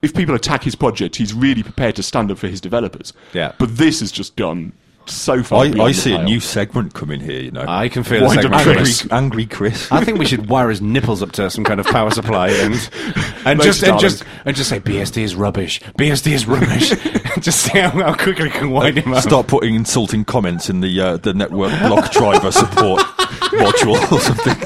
if people attack his project, he's really prepared to stand up for his developers. Yeah. But this is just done so far. I see a new segment coming here, you know. I can feel Wind a up segment. Chris. Angry Chris. I think we should wire his nipples up to some kind of power supply and just say BSD is rubbish. BSD is rubbish. Just see how quickly we can wind him up. Start putting insulting comments in the network block driver support module or something.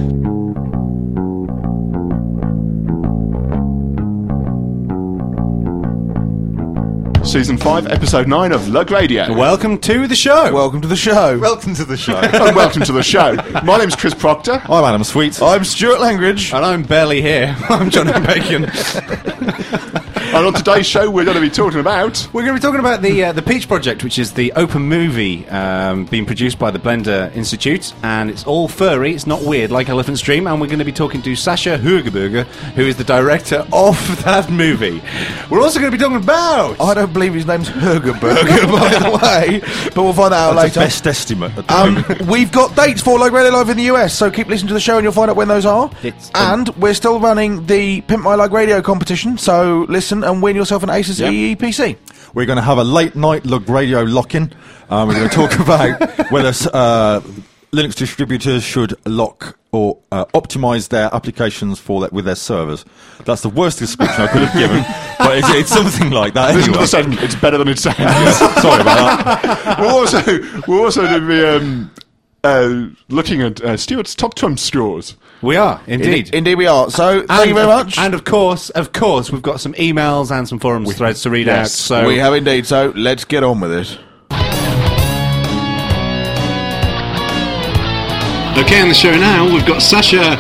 Season 5, Episode 9 of Lug Radio. Welcome to the show. Welcome to the show. Welcome to the show. And welcome to the show. My name's Chris Proctor. I'm Adam Sweet. I'm Stuart Langridge. And I'm barely here. I'm John Bacon. And on today's show, we're going to be talking about... We're going to be talking about the Peach Project, which is the open movie being produced by the Blender Institute, and it's all furry, it's not weird like Elephant Stream, and we're going to be talking to Sascha Hugenberger, who is the director of that movie. We're also going to be talking about... I don't believe his name's Hugenberger, by the way, but we'll find that out That's later. the best estimate at the moment. We've got dates for Lug Radio Live in the US, so keep listening to the show and you'll find out when those are. And we're still running the Pimp My Lug Radio competition, so listen and win yourself an Asus EE PC. We're going to have a late night Lug Radio lock-in. We're going to talk about whether Linux distributors should lock or optimize their applications with their servers. That's the worst description I could have given, but it's something like that Listen to anyway. the segment, it's better than it sounds. Sorry about that. We're also going to be looking at Stuart's top Trump scores. We are, indeed. Indeed we are. So, thank you very much. And of course, we've got some emails and some forums threads to read out. So we have indeed, so let's get on with it. Okay, on the show now, we've got Sascha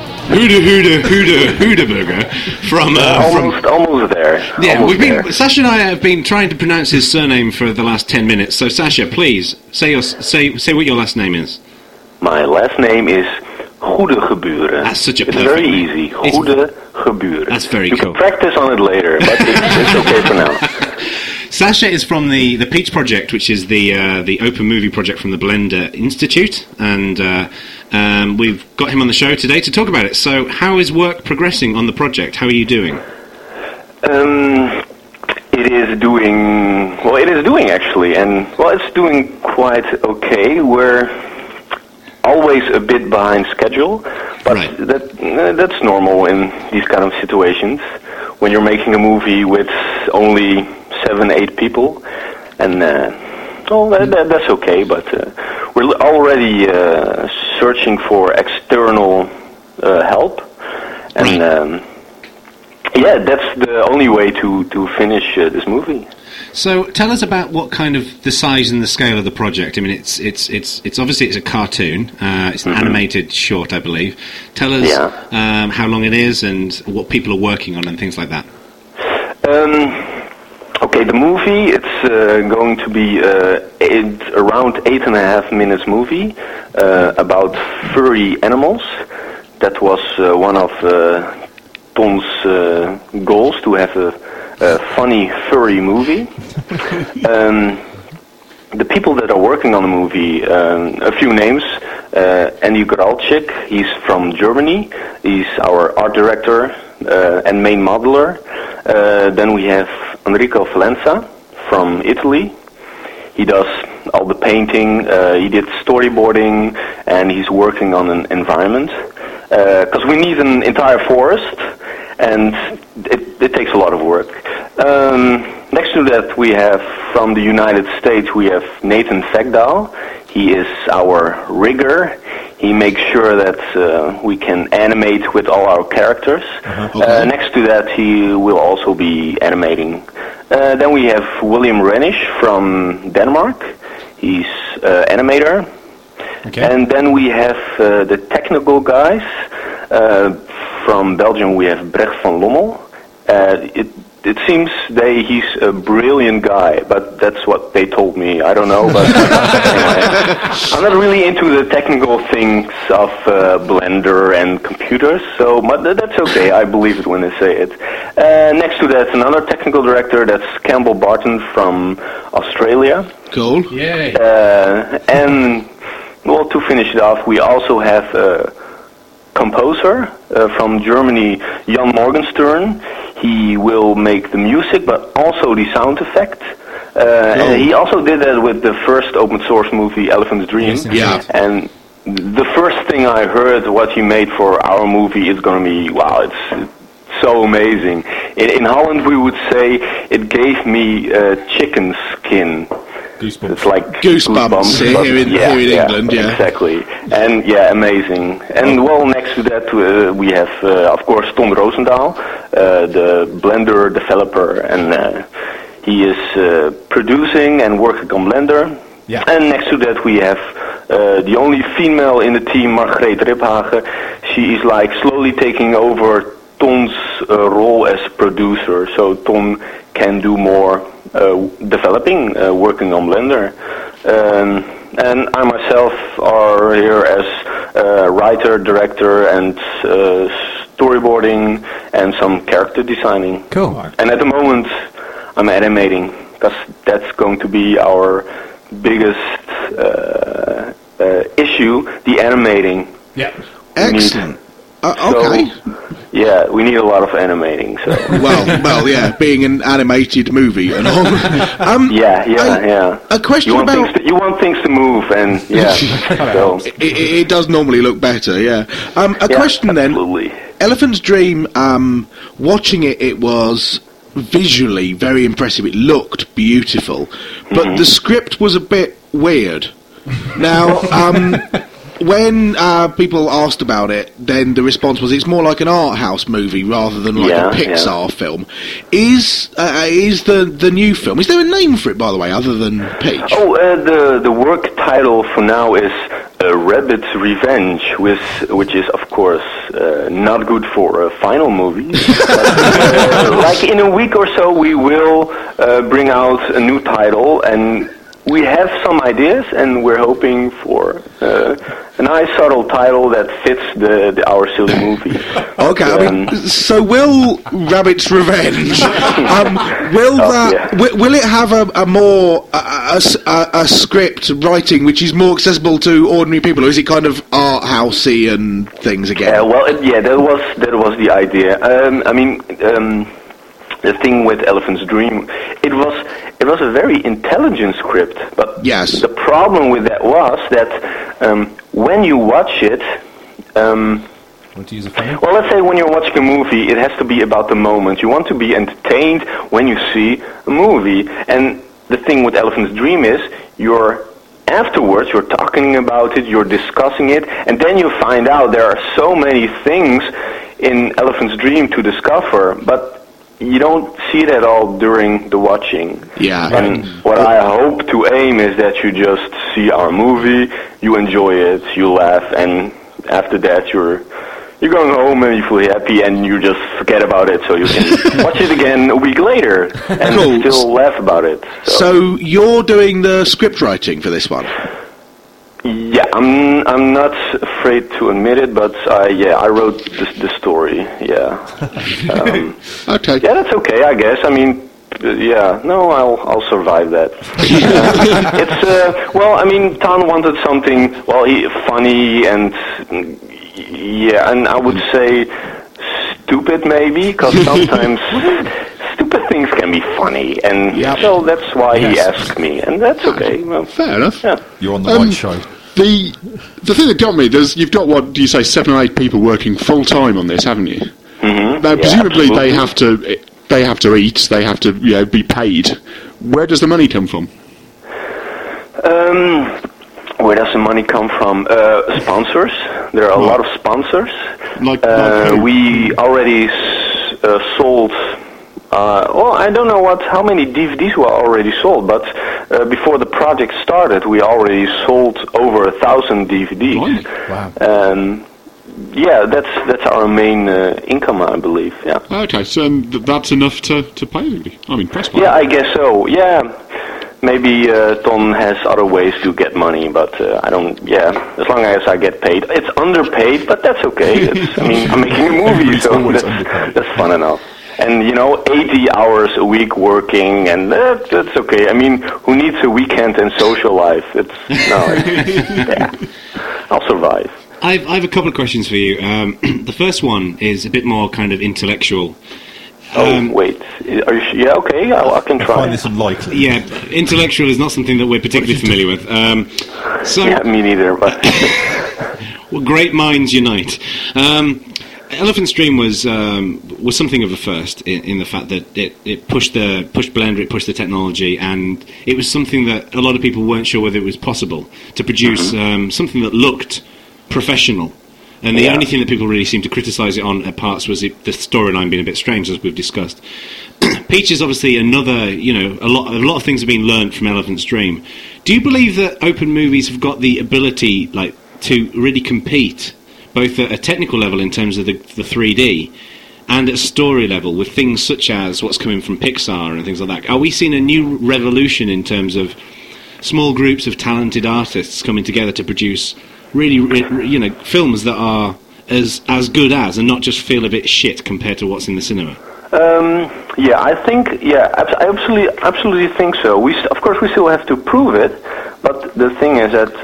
Hugenberger from... Almost there. Yeah, Almost there. Sascha and I have been trying to pronounce his surname for the last 10 minutes. So, Sascha, please, say what your last name is. My last name is Goedegeburen. That's such a It's perfect very name. easy. Goedegeburen. That's very you cool. can practice on it later, but it's okay for now. Sascha is from the Peach Project, which is the open movie project from the Blender Institute, and we've got him on the show today to talk about it. So, how is work progressing on the project? How are you doing? It is doing actually, and it's doing quite okay. We're always a bit behind schedule, but Right. that's normal in these kind of situations when you're making a movie with only 7-8 people, and that's okay. But we're already searching for external help, and that's the only way to finish this movie. So, tell us about what kind of the size and the scale of the project. I mean, it's obviously it's a cartoon. It's an animated short, I believe. Tell us how long it is and what people are working on and things like that. Okay, the movie, it's going to be around 8.5 minutes movie about furry animals. That was one of Tom's goals, to have a funny furry movie. The people that are working on the movie, a few names. Andy Gralczyk, he's from Germany. He's our art director and main modeler. Then we have Enrico Valenza from Italy. He does all the painting, he did storyboarding, and he's working on an environment. Because we need an entire forest, and it takes a lot of work. Next to that, we have from the United States, we have Nathan Vegdahl. He is our rigger. He makes sure that we can animate with all our characters. Next to that, he will also be animating. Then we have William Renish from Denmark. He's animator. Okay. And then we have the technical guys. From Belgium, we have Brecht van Lommel. It seems he's a brilliant guy, but that's what they told me. I don't know, but anyway. I'm not really into the technical things of Blender and computers, but that's okay. I believe it when they say it. Next to that, another technical director, that's Campbell Barton from Australia. Cool. Yay. And, to finish it off, we also have a composer from Germany, Jan Morgenstern. He will make the music, but also the sound effect. And he also did that with the first open source movie, Elephant's Dream. Yeah. And the first thing I heard what he made for our movie is going to be, wow, it's so amazing. In Holland, we would say it gave me chicken skin. Goosebumps. It's like Goosebumps here in England, yeah. Exactly. And amazing. And well, next to that, we have, of course, Ton Roosendaal, the Blender developer, and he is producing and working on Blender. Yeah. And next to that, we have the only female in the team, Margreet Riphage. She is like slowly taking over Ton's role as producer, so Ton can do more developing, working on Blender. And I myself are here as writer, director, and storyboarding, and some character designing. Cool. And at the moment, I'm animating, because that's going to be our biggest issue, the animating. Yeah. Excellent. Okay. Yeah, we need a lot of animating. So. well, yeah, being an animated movie and all. Yeah. A question you want about you want things to move, and so it does normally look better. Yeah. A question then. Absolutely. Elephant's Dream. Watching it was visually very impressive. It looked beautiful, but the script was a bit weird. Now, when people asked about it, then the response was it's more like an art house movie rather than like a Pixar film. Is the new film? Is there a name for it, by the way, other than Peach? Oh, the work title for now is Rabbit's Revenge, which is of course not good for a final movie. But, like in a week or so, we will bring out a new title, and we have some ideas, and we're hoping for a nice subtle title that fits our silly movie. Okay, I mean, so will Rabbit's Revenge? Will it have a more a script writing which is more accessible to ordinary people, or is it kind of art housey and things again? That was the idea. The thing with Elephant's Dream, it was a very intelligent script, but yes. The problem with that was that when you watch it, Want to use a phone? well, let's say when you're watching a movie, it has to be about the moment. You want to be entertained when you see a movie, and the thing with Elephant's Dream is afterwards you're talking about it, you're discussing it, and then you find out there are so many things in Elephant's Dream to discover, but you don't see that all during the watching. Yeah. And what I hope to aim is that you just see our movie, you enjoy it, you laugh, and after that you're going home and you feel happy and you just forget about it, so you can watch it again a week later and still laugh about it. So you're doing the script writing for this one? Yeah, I'm not afraid to admit it, but I wrote the story. Yeah. Okay. Yeah, that's okay, I guess. I mean, I'll survive that. Tan wanted something funny and and I would say stupid maybe, because sometimes stupid things can be funny, and so that's why he asked me, and that's okay. Well, fair enough. Yeah. You're on the right show. The thing that got me, you've got, what do you say, 7 or 8 people working full time on this, haven't you? Mm-hmm. Now, presumably absolutely. they have to eat, they have to be paid. Where does the money come from? Where does the money come from? Sponsors. There are a lot of sponsors. Like we already sold. I don't know how many DVDs were already sold, but before the project started, we already sold over 1,000 DVDs. Wow. That's our main income, I believe. Yeah. Okay, so that's enough to pay everybody. I'm impressed by Yeah, that. I guess so. Yeah. Maybe Ton has other ways to get money, but I don't. Yeah, as long as I get paid, it's underpaid, but that's okay. I'm making a movie, so that's fun enough. And 80 hours a week working, and that's okay. I mean, who needs a weekend and social life? I'll survive. I have a couple of questions for you. The first one is a bit more kind of intellectual. Wait. Are you yeah, okay, I can I try. find this unlikely. Yeah, intellectual is not something that we're particularly familiar with. Yeah, me neither, but... Well, great minds unite. Elephant's Dream was something of a first in the fact that it pushed Blender, it pushed the technology, and it was something that a lot of people weren't sure whether it was possible to produce something that looked professional. And the only thing that people really seemed to criticise it on at parts was the storyline being a bit strange, as we've discussed. Peach is obviously another, a lot of things have been learnt from Elephant's Dream. Do you believe that open movies have got the ability, to really compete, both at a technical level in terms of the 3D, and at a story level with things such as what's coming from Pixar and things like that? Are we seeing a new revolution in terms of small groups of talented artists coming together to produce really, films that are as good as, and not just feel a bit shit compared to what's in the cinema? I absolutely think so. Of course, we still have to prove it, but the thing is that,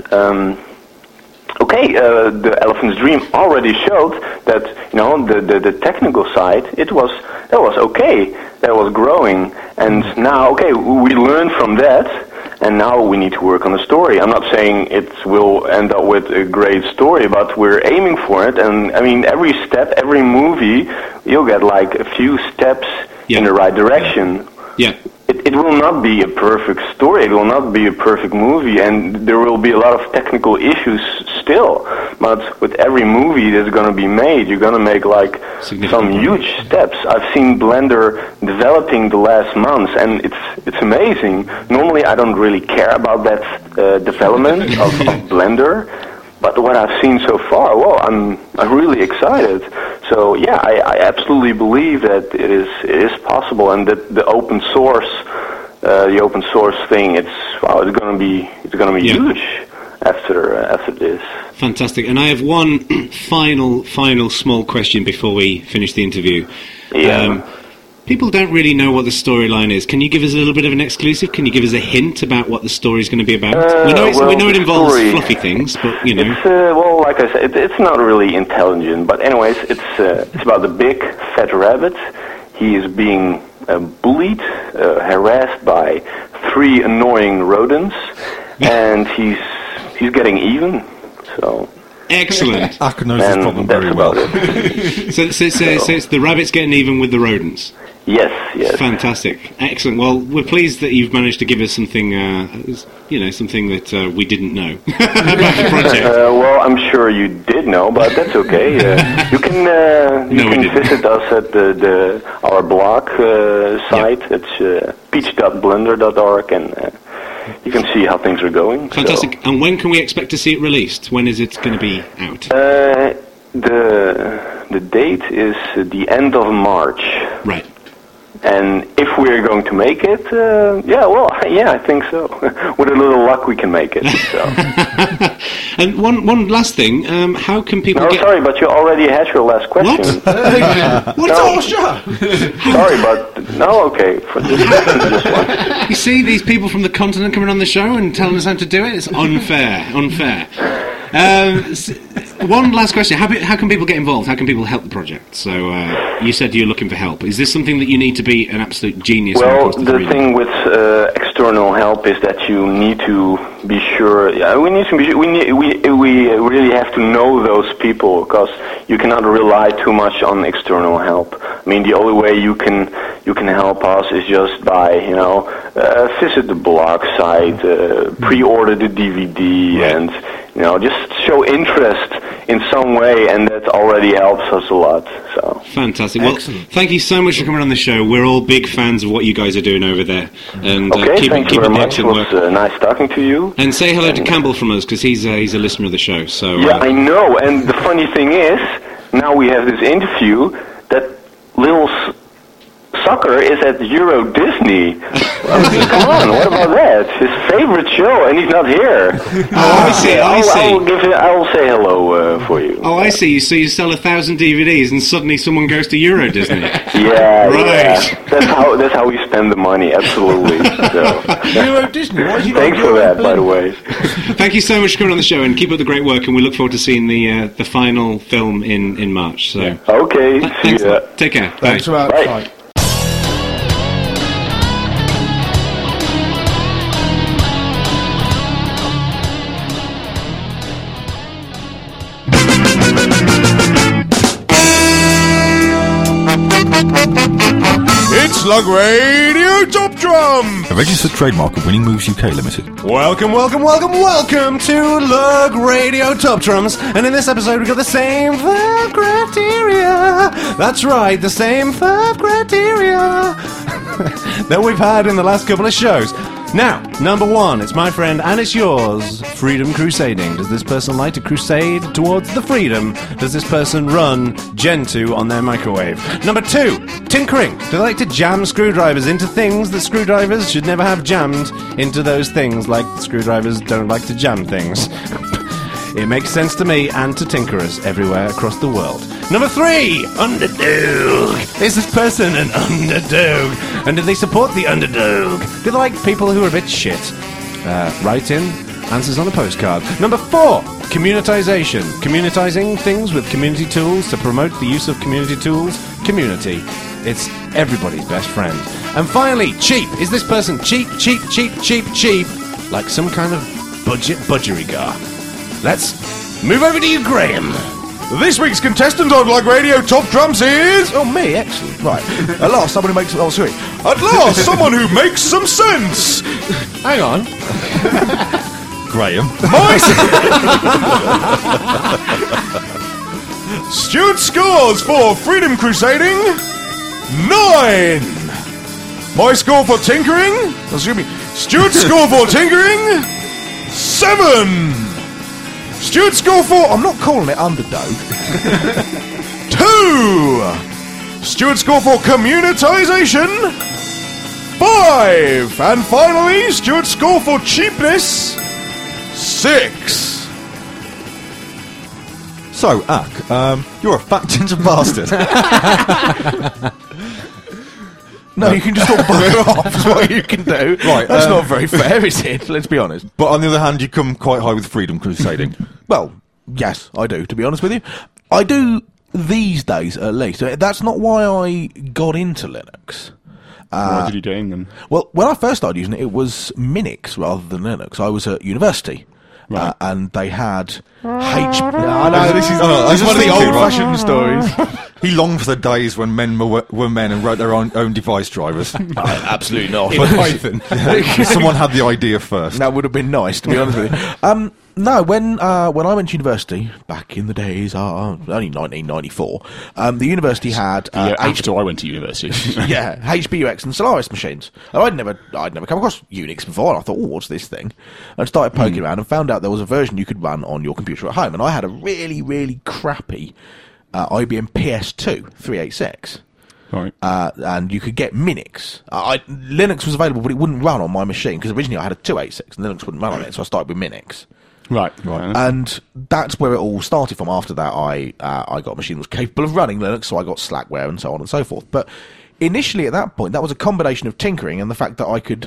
the Elephant's Dream already showed that, the technical side, that was okay, that was growing, and now, we learned from that, and now we need to work on the story. I'm not saying it will end up with a great story, but we're aiming for it. And I mean, every step, every movie, you'll get like a few steps in the right direction. Yeah. It will not be a perfect story. It will not be a perfect movie, and there will be a lot of technical issues still. But with every movie that's going to be made, you're going to make like some huge steps. I've seen Blender developing the last months, and it's amazing. Normally, I don't really care about that development of Blender. But what I've seen so far, I'm really excited. So yeah, I absolutely believe that it is possible, and that the open source thing, it's going to be huge after this. Fantastic. And I have one final small question before we finish the interview. Yeah. People don't really know what the storyline is. Can you give us a little bit of an exclusive? Can you give us a hint about what the story is going to be about? We know it involves fluffy things, but It's, like I said, it's not really intelligent. But anyways, it's about the big fat rabbit. He is being bullied, harassed by 3 annoying rodents, and he's getting even. So. Excellent. Akka knows this problem very well. So it's the rabbits getting even with the rodents. Yes. Fantastic. Excellent. Well, we're pleased that you've managed to give us something, something that we didn't know about the project. I'm sure you did know, but that's okay. You can visit us at our blog site. It's peach.blender.org, and you can see how things are going. Fantastic. So. And when can we expect to see it released? When is it going to be out? The date is the end of March. Right. And if we're going to make it, I think so. With a little luck, we can make it. So. And one last thing, how can people sorry, but you already had your last question. What? Sorry, but... No, okay. For this one. You see these people from the continent coming on the show and telling us how to do it? It's unfair. One last question. How can people get involved? How can people help the project? So you said you're looking for help. Is this something that you need to be an absolute genius? Well, the thing with external help is that you need to be sure. We really have to know those people, because you cannot rely too much on external help. I mean, the only way you can help us is just by visit the blog site, pre-order the DVD, and just show interest in some way, and that already helps us a lot. So fantastic. Well, thank you so much for coming on the show. We're all big fans of what you guys are doing over there. And thank you very much. It was nice talking to you. And say hello to Campbell from us, because he's a listener of the show. So yeah, I know. And the funny thing is, now we have this interview that little Sucker is at Euro Disney. Come on, what about that? His favorite show, and he's not here. I see. I will say hello for you. Oh, I see. So you sell 1,000 DVDs, and suddenly someone goes to Euro Disney. Yeah, right. Yeah. That's how we spend the money. Absolutely. So. Euro Disney. Thanks for that, by the way. Thank you so much for coming on the show, and keep up the great work. And we look forward to seeing the final film in March. So okay. Thanks. Take care. Thanks Bye. Bye. It's Lug Radio Top Drum! A registered trademark of Winning Moves UK Limited. Welcome to Lug Radio Top Drums. And in this episode, we've got the same 5 criteria. That's right, the same 5 criteria that we've had in the last couple of shows. Now, number 1, it's my friend and it's yours. Freedom crusading. Does this person like to crusade towards the freedom? Does this person run Gen 2 on their microwave? Number 2, tinkering. Do they like to jam screwdrivers into things that screwdrivers should never have jammed into those things, like screwdrivers don't like to jam things? It makes sense to me and to tinkerers everywhere across the world. Number 3, underdog. Is this person an underdog? And do they support the underdog? Do they like people who are a bit shit? Write in answers on a postcard. Number 4, communitization. Communitizing things with community tools to promote the use of community tools. Community. It's everybody's best friend. And finally, cheap. Is this person cheap? Like some kind of budgerigar. Let's move over to you, Graham. This week's contestant on Lug Radio Top Drums is... Oh, me, excellent. Right. At last, someone who makes... Oh, sorry. At last, someone who makes some sense. Hang on. Graham. Stuart scores for Freedom Crusading 9. My score for tinkering... Excuse me. Stuart's score for tinkering 7. Stuart's score for... I'm not calling it underdog. 2. Stuart's score for communitization 5. And finally, Stuart's score for cheapness 6. So, Ak, you're a fat ginger bastard. No, you can just all bugger off is what you can do. Right, That's not very fair, is it? Let's be honest. But on the other hand, you come quite high with freedom crusading. Well, yes, I do, to be honest with you. I do these days, at least. That's not why I got into Linux. Why did you do them? Well, when I first started using it, it was Minix rather than Linux. I was at university. Right. And they had HP. I know, this is just one of the thinking, old-fashioned stories. He longed for the days when men were men and wrote their own device drivers. Absolutely not. In Python. Someone had the idea first. That would have been nice, to be honest with you. No, when I went to university, back in the days, only 1994, the university had... after I went to university. yeah, HPUX and Solaris machines. And I'd never come across Unix before, and I thought, oh, what's this thing? And I started poking around and found out there was a version you could run on your computer at home. And I had a really, really crappy IBM PS2 386. Right. And you could get Minix. Linux was available, but it wouldn't run on my machine, because originally I had a 286, and Linux wouldn't run on it, so I started with Minix. Right. And that's where it all started from. After that, I got a machine that was capable of running Linux, so I got Slackware and so on and so forth. But initially, at that point, that was a combination of tinkering and the fact that I could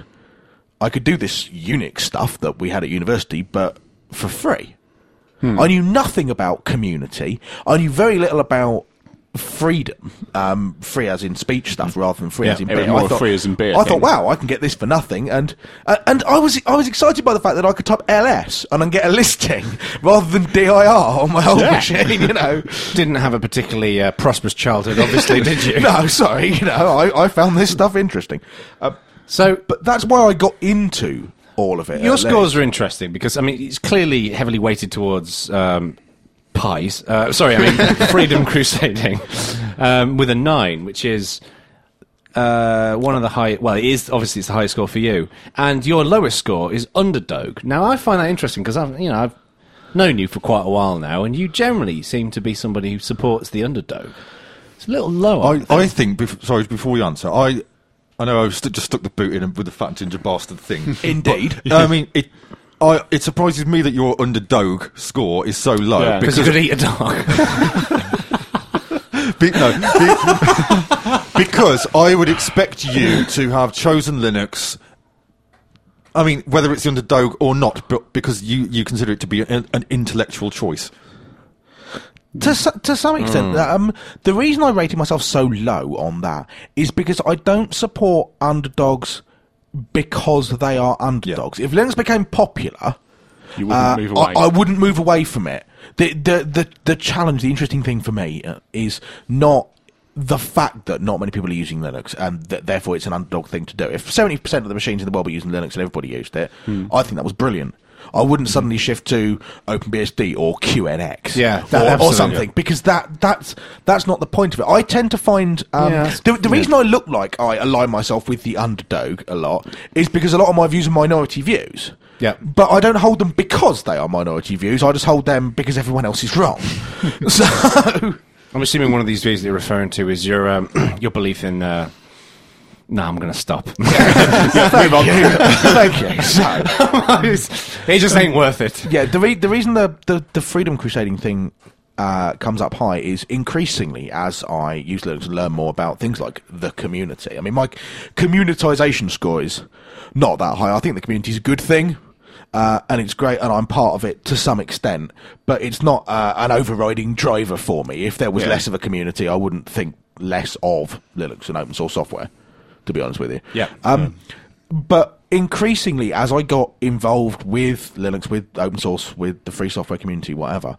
do this Unix stuff that we had at university, but for free. I knew nothing about community. I knew very little about freedom, free as in speech stuff rather than free as in beer. More free as in beer. I thought, wow, I can get this for nothing, and I was excited by the fact that I could type LS and then get a listing rather than DIR on my old machine. You know, Didn't have a particularly prosperous childhood, obviously, did you? no, sorry, I found this stuff interesting. But that's why I got into all of it. Your scores are interesting because, I mean, it's clearly heavily weighted towards pies. Freedom crusading with a 9, which is one of the high. Well, it is obviously it's the highest score for you, and your lowest score is underdog. Now, I find that interesting because I've known you for quite a while now, and you generally seem to be somebody who supports the underdog. It's a little lower. I think. Before we answer, I know I've just stuck the boot in with the fat ginger bastard thing. Indeed. But, I mean, it surprises me that your underdog score is so low. Because you could eat a dog. Because I would expect you to have chosen Linux. I mean, whether it's the underdog or not, but because you consider it to be an intellectual choice. To some extent, the reason I rated myself so low on that is because I don't support underdogs because they are underdogs. Yeah. If Linux became popular, you wouldn't move away. I wouldn't move away from it. The challenge, the interesting thing for me is not the fact that not many people are using Linux, and that therefore it's an underdog thing to do. If 70% of the machines in the world were using Linux and everybody used it, I think that was brilliant. I wouldn't suddenly shift to OpenBSD or QNX, or something, because that's not the point of it. I tend to find the reason I look like I align myself with the underdog a lot is because a lot of my views are minority views. Yeah, but I don't hold them because they are minority views. I just hold them because everyone else is wrong. So I'm assuming one of these views that you're referring to is your belief in. No, I'm going to stop. Thank you. So, it just ain't worth it. Yeah, the reason the freedom crusading thing comes up high is increasingly as I use Linux to learn more about things like the community. I mean, my communitization score is not that high. I think the community is a good thing. And it's great, and I'm part of it to some extent, but it's not an overriding driver for me. If there was less of a community, I wouldn't think less of Linux and open source software, to be honest with you. Yeah. But increasingly, as I got involved with Linux, with open source, with the free software community, whatever,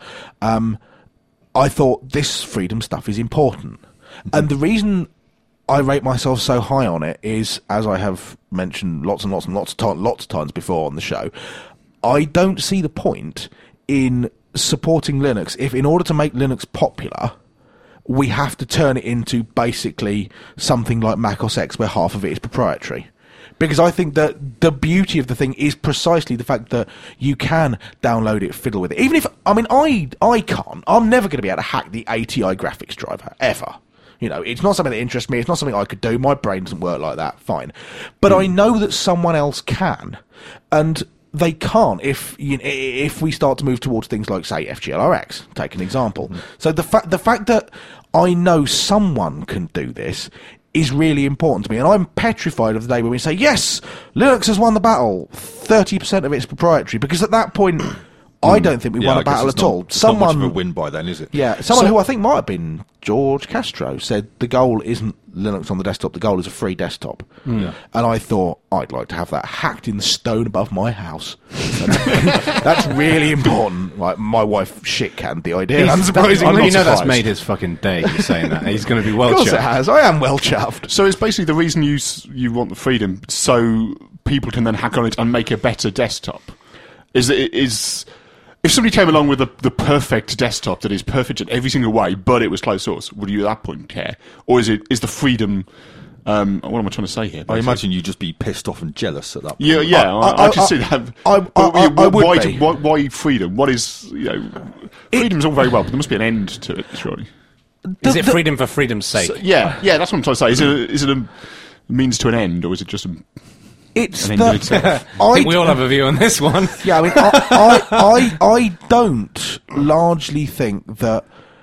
I thought this freedom stuff is important. And the reason I rate myself so high on it is, as I have mentioned lots of times before on the show, I don't see the point in supporting Linux if, in order to make Linux popular, we have to turn it into basically something like Mac OS X, where half of it is proprietary. Because I think that the beauty of the thing is precisely the fact that you can download it, fiddle with it. Even if, I mean, I can't. I'm never going to be able to hack the ATI graphics driver, ever. You know, it's not something that interests me. It's not something I could do. My brain doesn't work like that. Fine. But I know that someone else can. And they can't if we start to move towards things like, say, FGLRX, take an example. So the fact that I know someone can do this is really important to me. And I'm petrified of the day when we say, yes, Linux has won the battle. 30% of it's proprietary. Because at that point, I don't think we won a battle at all. It's not much of a win by then, is it? Yeah, someone who I think might have been George Castro said the goal isn't Linux on the desktop, the goal is a free desktop. And I thought, I'd like to have that hacked in the stone above my house. That's really important. Like, my wife shit-canned the idea, unsurprisingly. You know that's made his fucking day, you saying that. He's going to be well chuffed. Of course it has. I am well chuffed. So it's basically the reason you want the freedom, so people can then hack on it and make a better desktop. If somebody came along with the perfect desktop that is perfect in every single way, but it was closed source, would you at that point care? Or is the freedom... what am I trying to say here? I imagine you'd just be pissed off and jealous at that point. Yeah, I can see that. I would be. Why freedom? What is... freedom's all very well, but there must be an end to it, surely. Is it freedom for freedom's sake? So, yeah, that's what I'm trying to say. Is it a means to an end, or is it just a... It's I think we all have a view on this one. Yeah, I mean, I don't largely think that...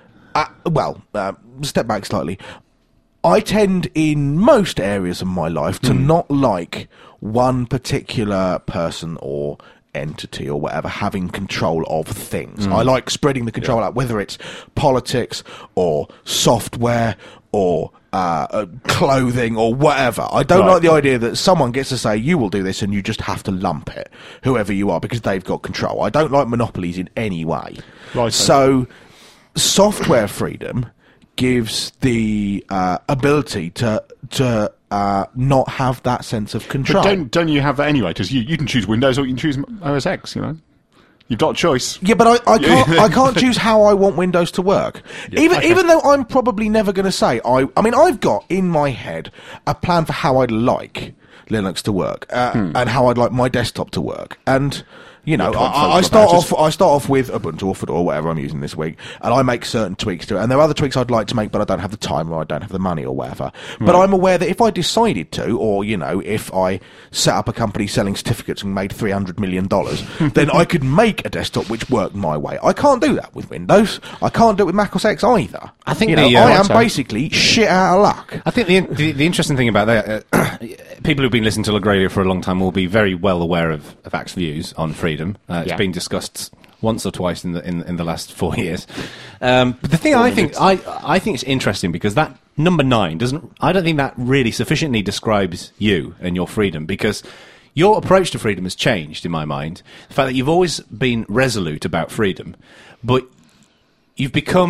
step back slightly. I tend, in most areas of my life, to not like one particular person or entity or whatever having control of things. I like spreading the control out, whether it's politics or software or clothing or whatever. I don't like the idea that someone gets to say, you will do this, and you just have to lump it, whoever you are, because they've got control. I don't like monopolies in any way. Right. So software freedom gives the ability to not have that sense of control. But don't you have that anyway? Because you can choose Windows or you can choose OS X, you know? You've got a choice. Yeah, but I can't choose how I want Windows to work. Even though I'm probably never going to say... I mean, I've got in my head a plan for how I'd like Linux to work and how I'd like my desktop to work. And... You know, I start off with Ubuntu or Fedora, whatever I'm using this week, and I make certain tweaks to it. And there are other tweaks I'd like to make, but I don't have the time or I don't have the money or whatever. But I'm aware that if I decided to, or, you know, if I set up a company selling certificates and made $300 million, then I could make a desktop which worked my way. I can't do that with Windows. I can't do it with Mac OS X either. I think I am basically shit out of luck. I think the interesting thing about that, people who've been listening to Lug Radio for a long time will be very well aware of Ax's views on freedom. It's been discussed once or twice in the last 4 years. But the thing I think it's interesting because that number 9 I don't think that really sufficiently describes you and your freedom, because your approach to freedom has changed in my mind. The fact that you've always been resolute about freedom, but you've become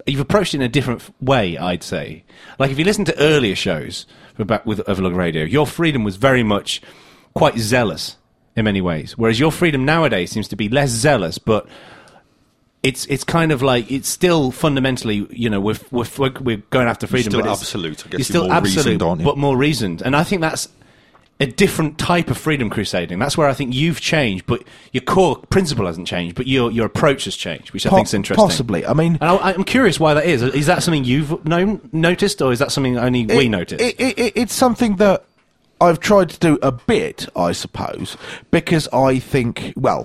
you've approached it in a different way, I'd say. Like, if you listen to earlier shows with Overlog Radio, your freedom was very much quite zealous in many ways, whereas your freedom nowadays seems to be less zealous, but it's kind of like, it's still fundamentally, you know, we're going after freedom, You're still but absolute. I guess you're still more absolute, reasoned, aren't you? but more reasoned. And I think that's a different type of freedom crusading. That's where I think you've changed, but your core principle hasn't changed, but your approach has changed, which I think is interesting. Possibly. I mean, And I'm curious why that is. Is that something you've noticed, or is that something only we noticed? It's something that I've tried to do a bit, I suppose, because I think, well,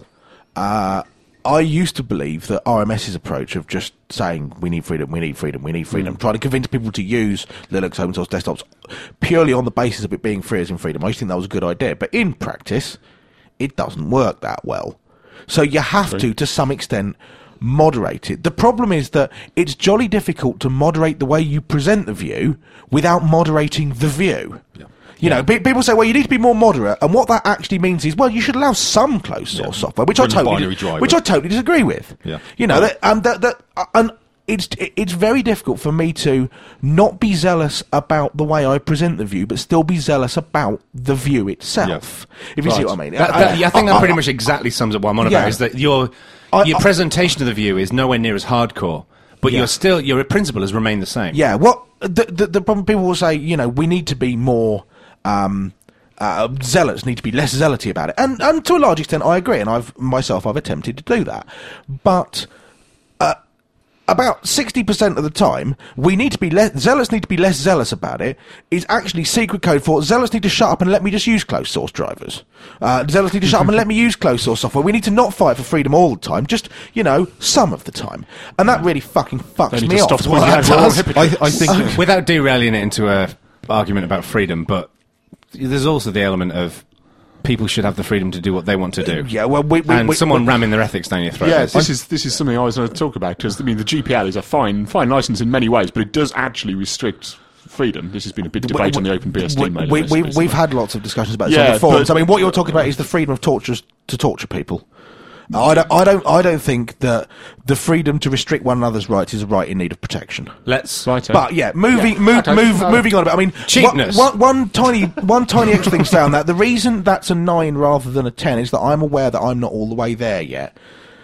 I used to believe that RMS's approach of just saying we need freedom, trying to convince people to use Linux open source desktops purely on the basis of it being free as in freedom, I used to think that was a good idea. But in practice, it doesn't work that well. So you have to some extent, moderate it. The problem is that it's jolly difficult to moderate the way you present the view without moderating the view. Yeah. You know, people say, well, you need to be more moderate, and what that actually means is, well, you should allow some closed source software, which I totally disagree with. Yeah. You know, and it's very difficult for me to not be zealous about the way I present the view, but still be zealous about the view itself. If you see what I mean. I think that pretty much exactly sums up what I'm on about. Is that your presentation of the view is nowhere near as hardcore, but your principle has remained the same. Yeah. Well, the problem, people will say, you know, we need to be more. Zealots need to be less zealoty about it, and to a large extent I agree, and I've attempted to do that, but about 60% of the time zealots need to be less zealous about it is actually secret code for zealots need to shut up and let me just use closed source drivers. Zealots need to shut up and let me use closed source software. We need to not fight for freedom all the time, just, you know, some of the time, and that really fucking fucks me off. I think without derailing it into a argument about freedom, but there's also the element of people should have the freedom to do what they want to do. Yeah, well, someone ramming their ethics down your throat. Yeah, this is something I was going to talk about, because I mean the GPL is a fine license in many ways, but it does actually restrict freedom. This has been a big debate on the OpenBSD mailing list. We've had lots of discussions about this on the forums. I mean, what you're talking about is the freedom of torturers to torture people. I don't think that the freedom to restrict one another's rights is a right in need of protection. But yeah, moving on a bit. I mean, cheapness. One tiny extra thing to say on that. The reason that's a 9 rather than a 10 is that I'm aware that I'm not all the way there yet.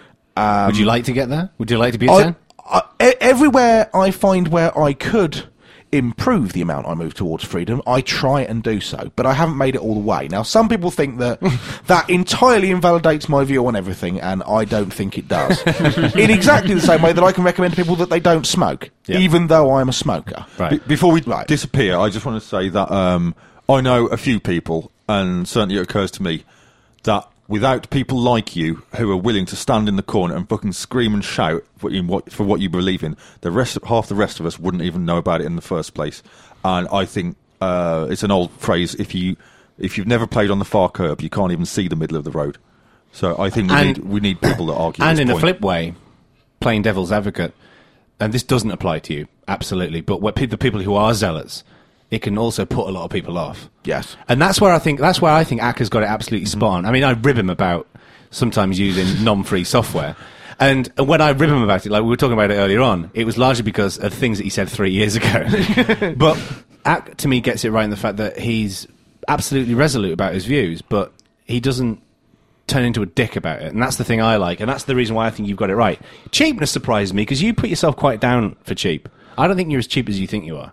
Would you like to get there? Would you like to be a 10? Everywhere I find where I could improve the amount I move towards freedom, I try and do so, but I haven't made it all the way. Now, some people think that that entirely invalidates my view on everything, and I don't think it does. In exactly the same way that I can recommend to people that they don't smoke, even though I'm a smoker. Right. Before we disappear, I just want to say that I know a few people, and certainly it occurs to me, that without people like you who are willing to stand in the corner and fucking scream and shout for what you believe in, half the rest of us wouldn't even know about it in the first place. And I think it's an old phrase: if you've never played on the far curb, you can't even see the middle of the road. So I think we need people that argue. And this in point. a flip way, playing devil's advocate, and this doesn't apply to you absolutely, but the people who are zealots, it can also put a lot of people off. Yes. And that's where I think Akka's got it absolutely spot on. I mean, I rib him about sometimes using non-free software. And when I rib him about it, like we were talking about it earlier on, it was largely because of things that he said 3 years ago. But Akka, to me, gets it right in the fact that he's absolutely resolute about his views, but he doesn't turn into a dick about it. And that's the thing I like, and that's the reason why I think you've got it right. Cheapness surprises me, because you put yourself quite down for cheap. I don't think you're as cheap as you think you are.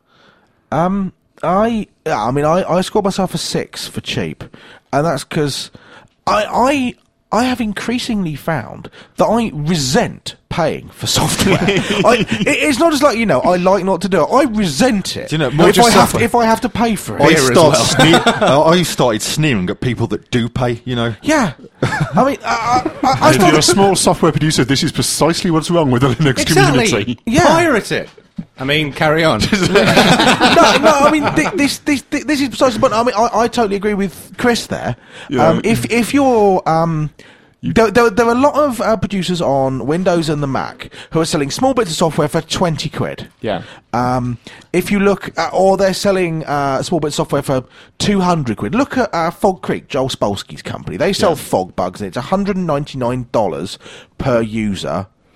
I scored myself a 6 for cheap, and that's because I have increasingly found that I resent paying for software. It's not just like, you know, I like not to do it. I resent it. Do you know, if I have to pay for it. I started sneering at people that do pay, you know. Yeah. I mean, if you're a small software producer, this is precisely what's wrong with the Linux community. Yeah. Pirate it. I mean, carry on. no, I mean, this is precisely. But I mean, I totally agree with Chris there. Yeah. If you're there are a lot of producers on Windows and the Mac who are selling small bits of software for 20 quid. Yeah. If you look at, or they're selling small bits of software for 200 quid. Look at Fog Creek, Joel Spolsky's company. They sell fog bugs, and it's $199 per user.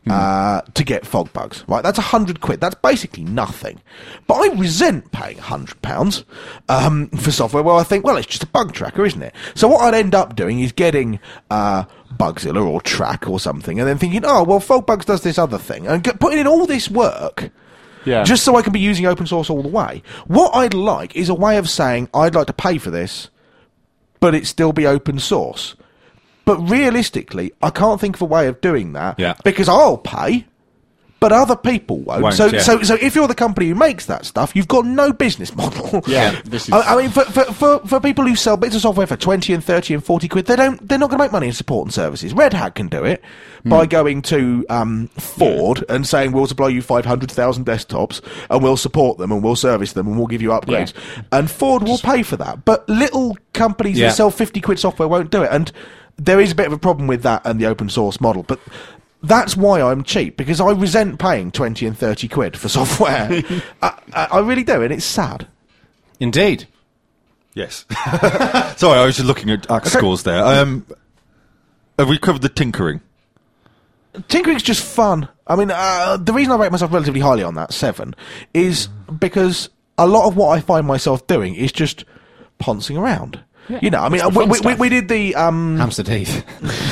to get fog bugs. Right, that's £100. That's basically nothing. But I resent paying £100 for software where I think, well, it's just a bug tracker, isn't it? So what I'd end up doing is getting Bugzilla or Track or something, and then thinking, oh, well, FogBugs does this other thing, and putting in all this work. Yeah. Just so I can be using open source all the way. What I'd like is a way of saying, I'd like to pay for this, but it still be open source. But realistically, I can't think of a way of doing that. Yeah. Because I'll pay, but other people won't. So yeah. so if you're the company who makes that stuff, you've got no business model. Yeah, this is... I mean, for people who sell bits of software for 20 and 30 and 40 quid, they're not going to make money in support and services. Red Hat can do it by going to Ford and saying, we'll supply you 500,000 desktops and we'll support them and we'll service them and we'll give you upgrades. Yeah. And Ford will pay for that. But little companies that sell 50 quid software won't do it. And there is a bit of a problem with that and the open source model. But that's why I'm cheap, because I resent paying 20 and 30 quid for software. I really do, and it's sad. Indeed. Yes. Sorry, I was just looking at Axe scores there. Have we covered the tinkering? Tinkering's just fun. I mean, the reason I rate myself relatively highly on that, 7, is because a lot of what I find myself doing is just poncing around. Yeah, you know, I mean, we did the Hampstead Heath.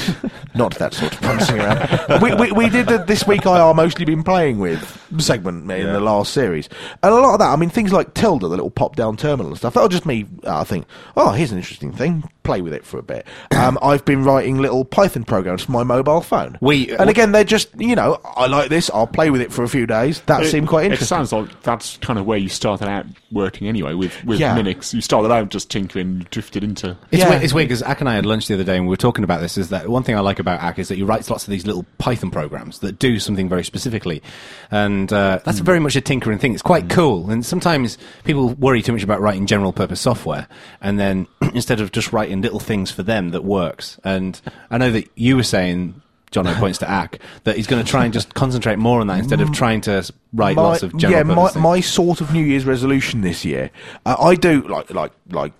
Not that sort of prancing around. We did the This Week I Are Mostly Been Playing With segment in the last series. And a lot of that, I mean, things like Tilda, the little pop-down terminal and stuff, that'll just me, I think, oh, here's an interesting thing, play with it for a bit. I've been writing little Python programs for my mobile phone. Again, they're just, you know, I like this, I'll play with it for a few days. That seemed quite interesting. It sounds like that's kind of where you started out working anyway, with Linux. You started out just tinkering, drifted into... It's weird, because Ak and I had lunch the other day and we were talking about this, is that one thing I like about Ak is that he writes lots of these little Python programs that do something very specifically. And that's very much a tinkering thing. It's quite cool. And sometimes people worry too much about writing general purpose software, and then instead of just writing little things for them that works. And I know that you were saying, Jono points to Ak, that he's going to try and just concentrate more on that instead of trying to write lots of general purpose things. My sort of New Year's resolution this year, I do, like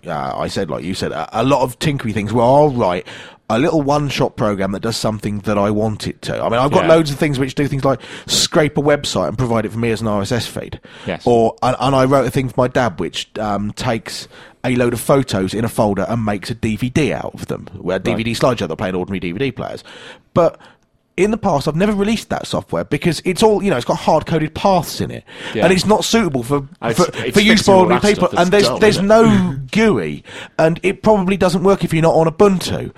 I said, like you said, a lot of tinkery things where I'll write a little one-shot program that does something that I want it to. I mean, I've got loads of things which do things like scrape a website and provide it for me as an RSS feed. Yes. And I wrote a thing for my dad which takes a load of photos in a folder and makes a DVD out of them, where DVD slideshow that play in ordinary DVD players. But in the past, I've never released that software because it's all, you know, it's got hard-coded paths in it, and it's not suitable for use by ordinary people. And there's no GUI, and it probably doesn't work if you're not on Ubuntu.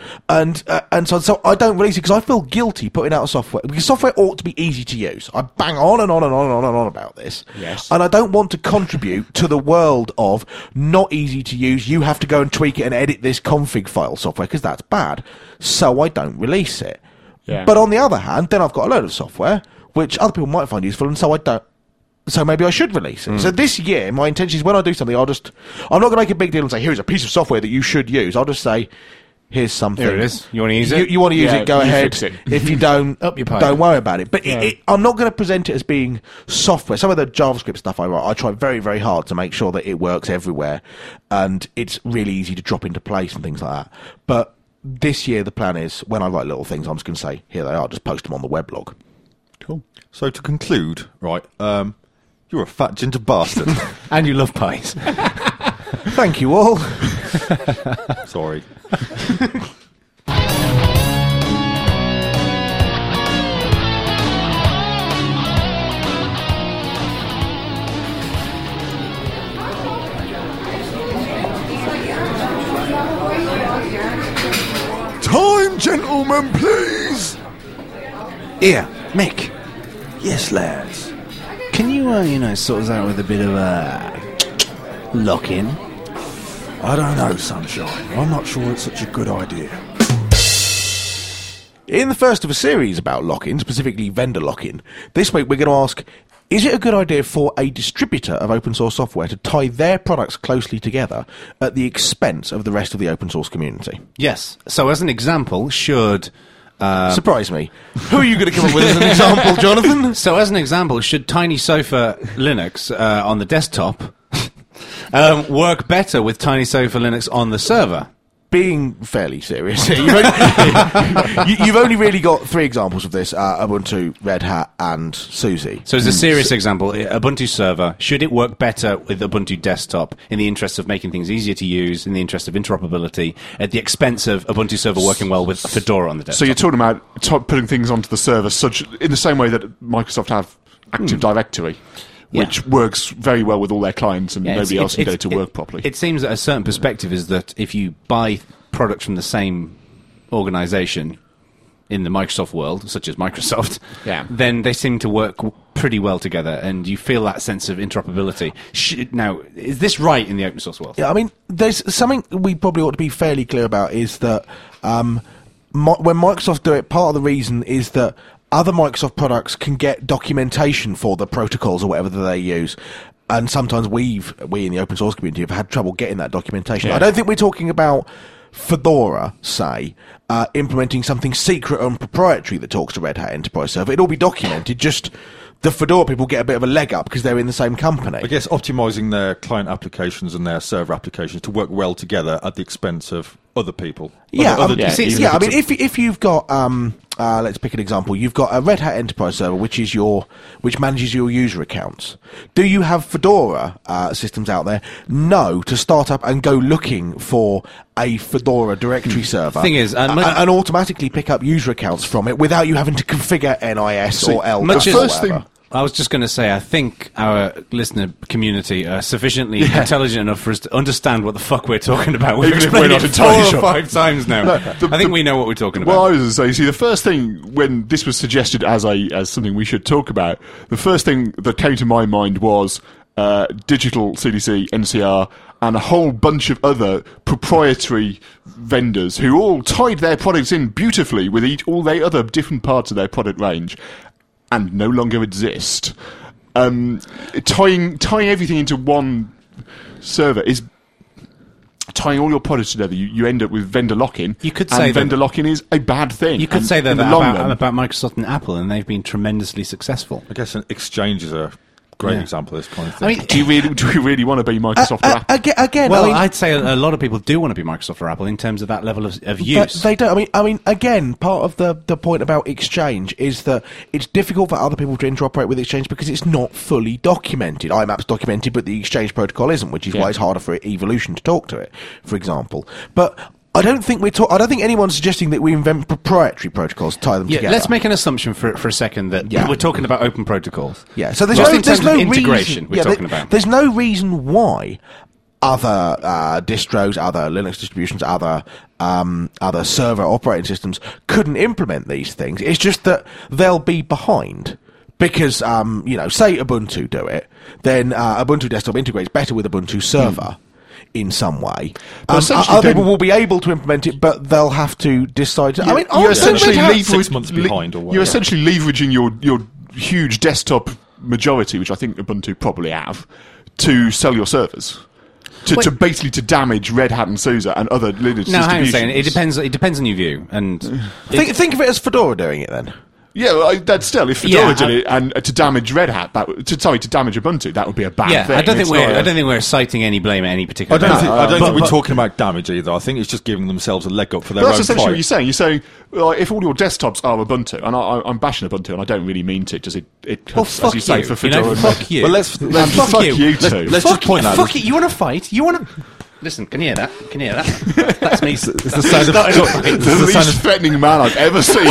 And so I don't release it because I feel guilty putting out a software, because software ought to be easy to use. I bang on and on and on and on and on about this, and I don't want to contribute to the world of not easy to use. You have to go and tweak it and edit this config file software, because that's bad. So I don't release it. Yeah. But on the other hand, then I've got a load of software which other people might find useful, and so I don't. So maybe I should release it. So this year, my intention is when I do something, I'm not going to make a big deal and say, here's a piece of software that you should use. I'll just say, here's something. Here it is. You want to use it? You want to use it, go ahead. Fix it. If you don't, don't worry about it. But I'm not going to present it as being software. Some of the JavaScript stuff I write, I try very, very hard to make sure that it works everywhere, and it's really easy to drop into place and things like that. But this year, the plan is, when I write little things, I'm just going to say, here they are, just post them on the weblog. Cool. So to conclude, right, you're a fat ginger bastard. And you love pies. Thank you all. Sorry. Time, gentlemen, please. Here, Mick. Yes, lads. Can you, sort us out with a bit of a lock-in? I don't know, Sunshine. I'm not sure it's such a good idea. In the first of a series about lock-in, specifically vendor lock-in, this week we're going to ask, is it a good idea for a distributor of open source software to tie their products closely together at the expense of the rest of the open source community? Yes. So as an example, should... Surprise me. Who are you going to come up with as an example, Jonathan? So as an example, should Tiny Sofa Linux on the desktop work better with Tiny Sofa Linux on the server? being fairly serious here, you've only really got 3 examples of this, Ubuntu, Red Hat, and SUSE. So as a serious example, Ubuntu Server, should it work better with Ubuntu Desktop in the interest of making things easier to use, in the interest of interoperability, at the expense of Ubuntu Server working well with Fedora on the desktop? So you're talking about putting things onto the server in the same way that Microsoft have Active Directory, which works very well with all their clients and nobody else can get it to work properly. It seems that a certain perspective is that if you buy products from the same organisation in the Microsoft world, such as Microsoft, then they seem to work pretty well together, and you feel that sense of interoperability. Now, is this right in the open source world? Yeah, I mean, there's something we probably ought to be fairly clear about is that when Microsoft do it, part of the reason is that other Microsoft products can get documentation for the protocols or whatever that they use. And sometimes we in the open source community have had trouble getting that documentation. I don't think we're talking about Fedora, say, implementing something secret and proprietary that talks to Red Hat Enterprise Server. It'll all be documented, just the Fedora people get a bit of a leg up because they're in the same company. I guess optimizing their client applications and their server applications to work well together at the expense of other people. I mean, if you've got, let's pick an example. You've got a Red Hat Enterprise Server, which manages your user accounts. Do you have Fedora systems out there? No, to start up and go looking for a Fedora directory server. Thing is, and automatically pick up user accounts from it without you having to configure NIS or ELK. The first thing. I was just going to say, I think our listener community are sufficiently intelligent enough for us to understand what the fuck we're talking about. We've explained it 4 or 5 times now. I think we know what we're talking about. Well, I was going to say, you see, the first thing, when this was suggested as something we should talk about, the first thing that came to my mind was Digital CDC, NCR, and a whole bunch of other proprietary vendors who all tied their products in beautifully with all their other different parts of their product range, and no longer exist. Tying everything into one server is tying all your products together. You end up with vendor lock-in. You could say vendor lock-in is a bad thing. You could say that about Microsoft and Apple, and they've been tremendously successful. I guess an Exchange is a great example of this kind of thing. I mean, do we really want to be Microsoft or Apple? Again, well, I'd say a lot of people do want to be Microsoft or Apple in terms of that level of use. They don't. I mean, again, part of the point about Exchange is that it's difficult for other people to interoperate with Exchange because it's not fully documented. IMAP's documented, but the Exchange protocol isn't, which is why it's harder for Evolution to talk to it, for example. But I don't think anyone's suggesting that we invent proprietary protocols to tie them together. Let's make an assumption for a second that we're talking about open protocols. Yeah, so there's no integration reason, talking about. There's no reason why other distros, other Linux distributions, other server operating systems couldn't implement these things. It's just that they'll be behind. Because, say Ubuntu do it, then Ubuntu Desktop integrates better with Ubuntu Server. In some way, other people will be able to implement it, but they'll have to decide. You're essentially 6 months behind, or whatever. You're essentially leveraging your huge desktop majority, which I think Ubuntu probably have, to sell your servers. To basically damage Red Hat and SUSE and other Linux distributions. Hang on a second. It depends on your view, and think of it as Fedora doing it then. Yeah, that's still, if Fedora did it and to damage Red Hat, to damage Ubuntu, that would be a bad thing. I don't think we're citing any blame at any particular. I don't think we're talking about damage either. I think it's just giving themselves a leg up for their own. That's essentially fight. what you're saying. You're saying, if all your desktops are Ubuntu, and I'm bashing Ubuntu, and I don't really mean to, does it? Fuck you say, you. for Fedora. Fuck you. Well, let's fuck you too. Let's just point out. Fuck it. You want to fight? You want to. Listen, can you hear that? That's me. It's the sound of the least threatening man I've ever seen.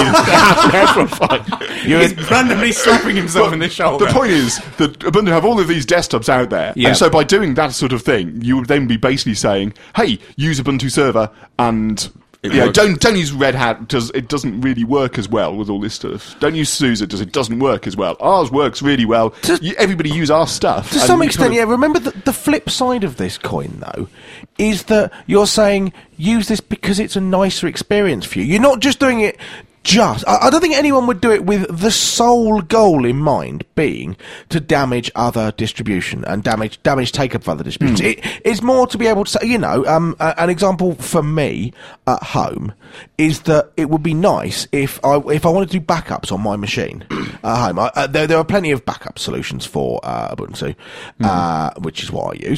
He's randomly slapping himself in the shoulder. The point is that Ubuntu have all of these desktops out there, and so by doing that sort of thing, you would then be basically saying, "Hey, use Ubuntu Server and." Don't use Red Hat because it doesn't really work as well with all this stuff. Don't use SUSE because it doesn't work as well. Ours works really well. Everybody use our stuff. To some extent, remember the flip side of this coin, though, is that you're saying use this because it's a nicer experience for you. You're not just doing it I don't think anyone would do it with the sole goal in mind being to damage other distribution and damage take-up of other distributions. It's more to be able to say, an example for me at home is that it would be nice if I wanted to do backups on my machine at home. There are plenty of backup solutions for Ubuntu, which is what I use.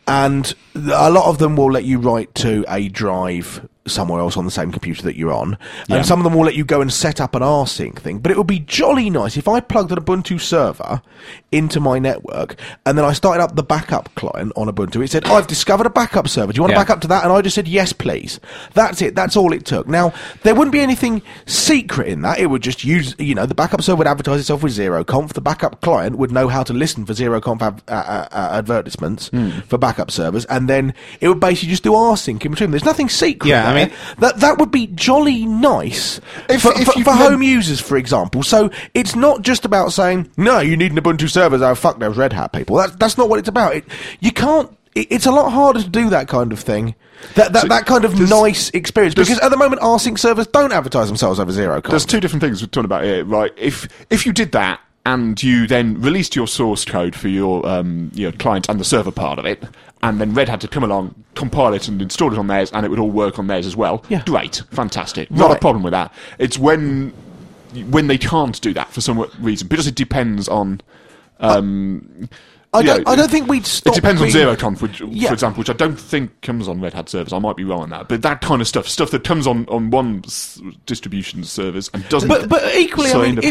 And a lot of them will let you write to a drive somewhere else on the same computer that you're on. And some of them will let you go and set up an rsync thing. But it would be jolly nice if I plugged an Ubuntu server into my network and then I started up the backup client on Ubuntu. It said, I've discovered a backup server. Do you want to back up to that? And I just said, yes, please. That's it. That's all it took. Now, there wouldn't be anything secret in that. It would just use, the backup server would advertise itself with ZeroConf. The backup client would know how to listen for ZeroConf advertisements for backup servers. And then it would basically just do rsync in between. There's nothing secret. Yeah, I mean, that would be jolly nice for home users, for example. So it's not just about saying, no, you need an Ubuntu server. Oh, fuck those Red Hat people. That's not what it's about. You can't. It's a lot harder to do that kind of thing. That kind of nice experience, because at the moment rsync servers don't advertise themselves over ZeroConf. There's two different things we're talking about here, right? If you did that and you then released your source code for your client and the server part of it, and then Red Hat to come along, compile it and install it on theirs, and it would all work on theirs as well. Yeah. Great, fantastic. Not a problem with that. It's when they can't do that for some reason, because it depends on. I don't think we'd stop. It depends on ZeroConf, for example, which I don't think comes on Red Hat servers. I might be wrong on that, but that kind of stuff that comes on one distribution servers and doesn't. But equally, so I mean,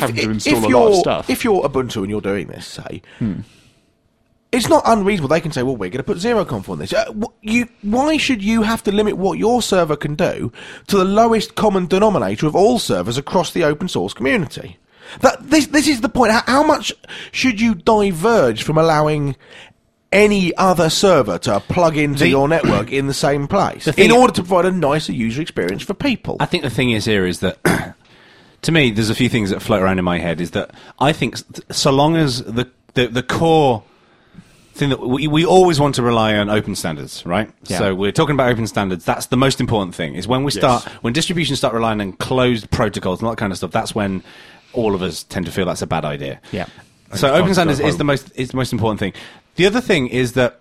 if you're Ubuntu and you're doing this, say. It's not unreasonable. They can say, well, we're going to put ZeroConf on this. Why should you have to limit what your server can do to the lowest common denominator of all servers across the open source community? This is the point. How much should you diverge from allowing any other server to plug into your network in the same place in order to provide a nicer user experience for people? I think the thing is here is that, to me, there's a few things that float around in my head. Is that I think so long as the core thing that we always want to rely on open standards, right? Yeah. So we're talking about open standards. That's the most important thing. Is when when distributions start relying on closed protocols and all that kind of stuff. That's when all of us tend to feel that's a bad idea. Yeah. So open standards is the most important thing. The other thing is that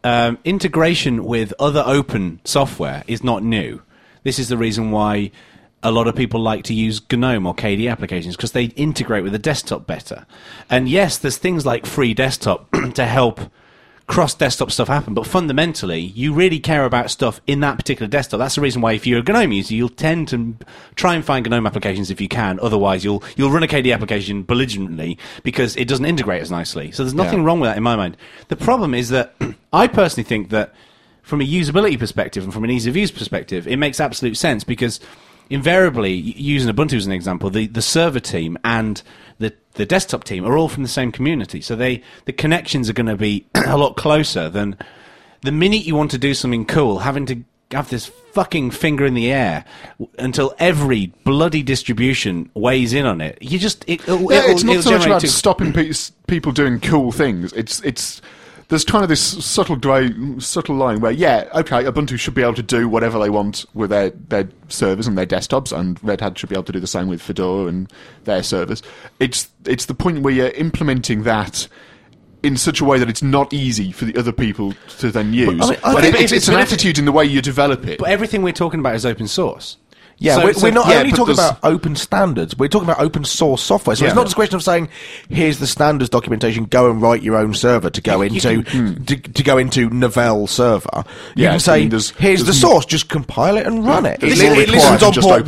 integration with other open software is not new. This is the reason why a lot of people like to use GNOME or KDE applications, because they integrate with the desktop better. And yes, there's things like Free Desktop to help cross-desktop stuff happen, but fundamentally, you really care about stuff in that particular desktop. That's the reason why if you're a GNOME user, you'll tend to try and find GNOME applications if you can. Otherwise, you'll run a KDE application belligerently because it doesn't integrate as nicely. So there's nothing wrong with that in my mind. The problem is that I personally think that from a usability perspective and from an ease of use perspective, it makes absolute sense, because invariably, using Ubuntu as an example, the server team and the desktop team are all from the same community. So the connections are going to be a lot closer than the minute you want to do something cool, having to have this fucking finger in the air until every bloody distribution weighs in on it. It's not so much about stopping people doing cool things. There's kind of this subtle line where, Ubuntu should be able to do whatever they want with their servers and their desktops, and Red Hat should be able to do the same with Fedora and their servers. It's the point where you're implementing that in such a way that it's not easy for the other people to then use. It's an attitude in the way you develop it. But everything we're talking about is open source. Yeah, we're not only talking about open standards, we're talking about open source software. So it's not just a question of saying, here's the standards documentation, go and write your own server to go into to go into Novell server. You can say, here's the source, just compile it and run it. It listens on port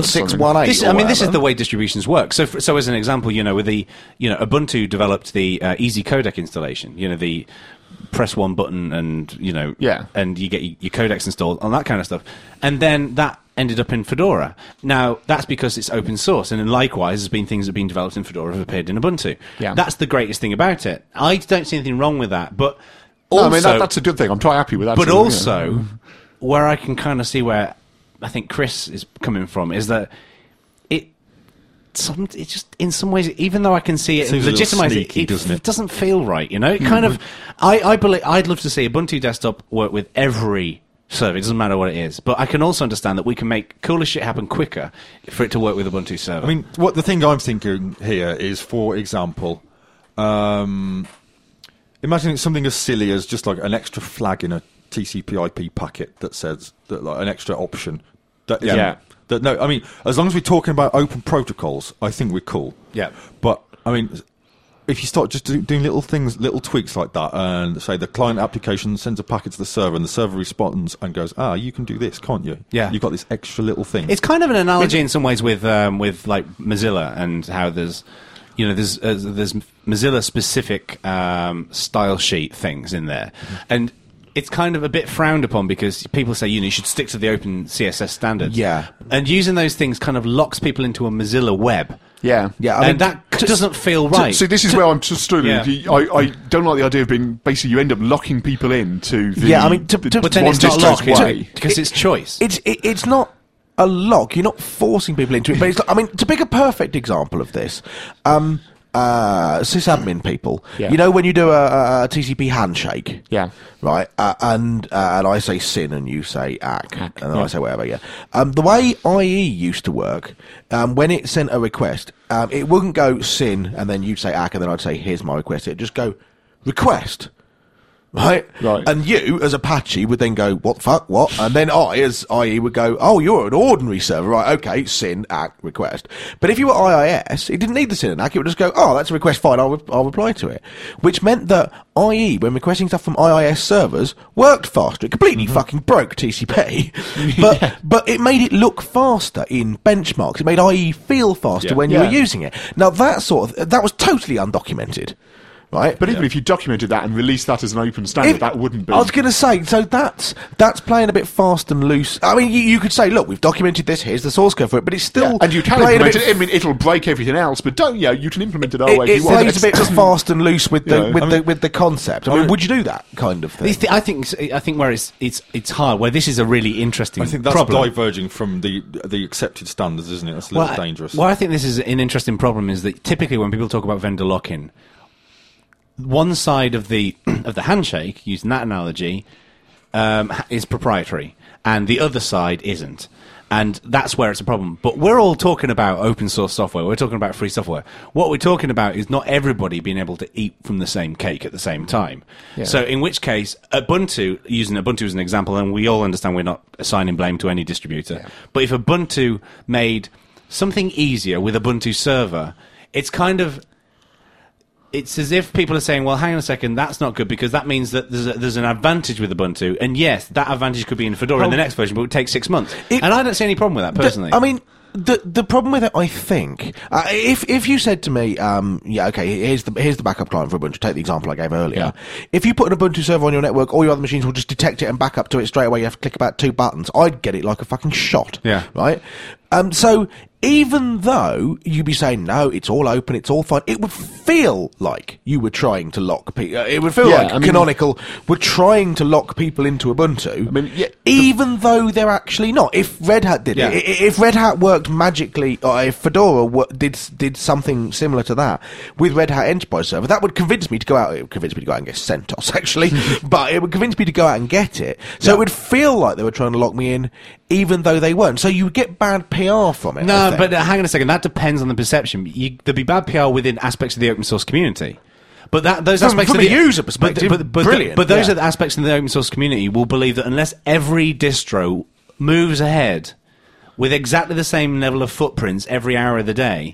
11618. This is the way distributions work. So as an example, with the Ubuntu developed the Easy Codec installation. The press one button and and you get your codecs installed on that kind of stuff, and then that ended up in Fedora. Now that's because it's open source, and then likewise there's been things that have been developed in Fedora have appeared in Ubuntu. That's the greatest thing about it. I don't see anything wrong with that, but also, that's a good thing. I'm quite happy with that. But also, where I can kind of see where I think Chris is coming from is that it just, in some ways, even though I can see it and legitimize it doesn't feel right, It kind of, I believe, I'd love to see Ubuntu desktop work with every server. It doesn't matter what it is, but I can also understand that we can make cooler shit happen quicker for it to work with Ubuntu server. I mean, the thing I'm thinking here is, for example, imagine something as silly as just like an extra flag in a TCP/IP packet that says that, like, an extra option. No, I mean, as long as we're talking about open protocols, I think we're cool. Yeah. But, I mean, if you start just doing little things, little tweaks like that, and say the client application sends a packet to the server, and the server responds and goes, you can do this, can't you? Yeah. You've got this extra little thing. It's kind of an analogy in some ways with like Mozilla and how there's Mozilla specific style sheet things in there, and it's kind of a bit frowned upon because people say, you should stick to the open CSS standards. Yeah. And using those things kind of locks people into a Mozilla web. Yeah. Yeah, And that doesn't feel right. So this is where I'm just struggling. Yeah. I don't like the idea of being basically you end up locking people into the but then one it's not distro's locked, way. because it's choice. It's not a lock. You're not forcing people into it. But it's, I mean, to pick a perfect example of this, sysadmin people. Yeah. You know when you do a TCP handshake. Yeah. Right. And I say sin and you say ACK, and then I say whatever. Yeah. The way IE used to work, when it sent a request, it wouldn't go sin and then you'd say ACK and then I'd say here's my request. It'd just go request. Right? And you, as Apache, would then go, what the fuck, what? And then I, as IE, would go, oh, you're an ordinary server, right, okay, sin, ACK, request. But if you were IIS, it didn't need the sin and ACK, it would just go, oh, that's a request, fine, I'll reply to it. Which meant that IE, when requesting stuff from IIS servers, worked faster. It completely fucking broke TCP. But it made it look faster in benchmarks. It made IE feel faster when you were using it. Now, that was totally undocumented. Right, but even if you documented that and released that as an open standard, that wouldn't be. I was going to say, so that's playing a bit fast and loose. I mean, you could say, look, we've documented this. Here's the source code for it, but it's still and you can implement it. I mean, it'll break everything else, but you can implement it our way. It plays a bit fast and loose with the concept. I mean, would you do that kind of thing? I think where it's hard. Where this is a really interesting. I think that's problem. diverging from the accepted standards, isn't it? That's a little dangerous. Well, I think this is an interesting problem. Is that typically when people talk about vendor lock-in, one side of the handshake, using that analogy, is proprietary, and the other side isn't, and that's where it's a problem. But we're all talking about open source software. We're talking about free software. What we're talking about is not everybody being able to eat from the same cake at the same time. Yeah. So, in which case, Ubuntu, using Ubuntu as an example, and we all understand we're not assigning blame to any distributor, but if Ubuntu made something easier with Ubuntu Server, it's as if people are saying, well, hang on a second, that's not good because that means that there's an advantage with Ubuntu. And yes, that advantage could be in Fedora in the next version, but it would take 6 months. And I don't see any problem with that, personally. The problem with it, I think, if you said to me, here's the backup client for Ubuntu, take the example I gave earlier. Yeah. If you put an Ubuntu server on your network, all your other machines will just detect it and back up to it straight away. You have to click about 2 buttons. I'd get it like a fucking shot. Yeah. Right? So even though you'd be saying, no, it's all open, it's all fine, it would feel like you were trying to lock people. It would feel like Canonical were trying to lock people into Ubuntu, even though they're actually not. If Red Hat did it, if Red Hat worked magically, or if Fedora did something similar to that with Red Hat Enterprise Server, that would convince me to go out. It would convince me to go out and get CentOS, actually, but it would convince me to go out and get it. So it would feel like they were trying to lock me in, even though they weren't. So you would get bad PR from it. No, but hang on a second. That depends on the perception. There'd be bad PR within aspects of the open source community. But those aspects from of the user perspective, brilliant. But those are the aspects in the open source community will believe that unless every distro moves ahead with exactly the same level of footprints every hour of the day,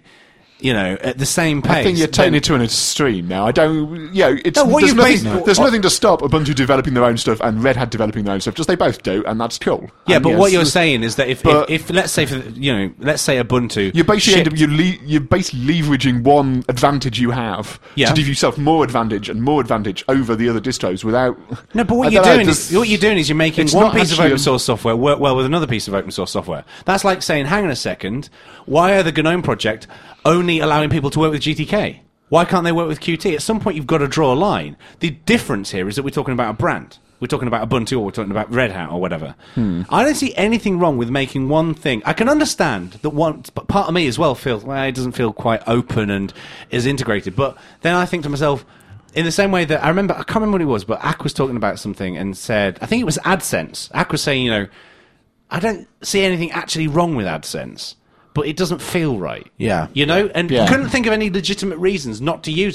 at the same pace. I think you're taking it to an extreme now. I don't. There's nothing to stop Ubuntu developing their own stuff and Red Hat developing their own stuff. Just they both do, and that's cool. Yeah, but what you're saying is that if let's say let's say Ubuntu, you basically you're basically leveraging one advantage you have to give yourself more advantage over the other distros without. No, but what you're doing is you're making one piece of open source software work well with another piece of open source software. That's like saying, hang on a second, why are the GNOME project only allowing people to work with GTK? Why can't they work with Qt? At some point, you've got to draw a line. The difference here is that we're talking about a brand. We're talking about Ubuntu, or we're talking about Red Hat, or whatever. I don't see anything wrong with making one thing. I can understand that but part of me as well feels, it doesn't feel quite open and is integrated. But then I think to myself, in the same way that I can't remember what it was, but Ak was talking about something and said, I think it was AdSense. Ak was saying, I don't see anything actually wrong with AdSense, but it doesn't feel right. Yeah. And couldn't think of any legitimate reasons not to use it, but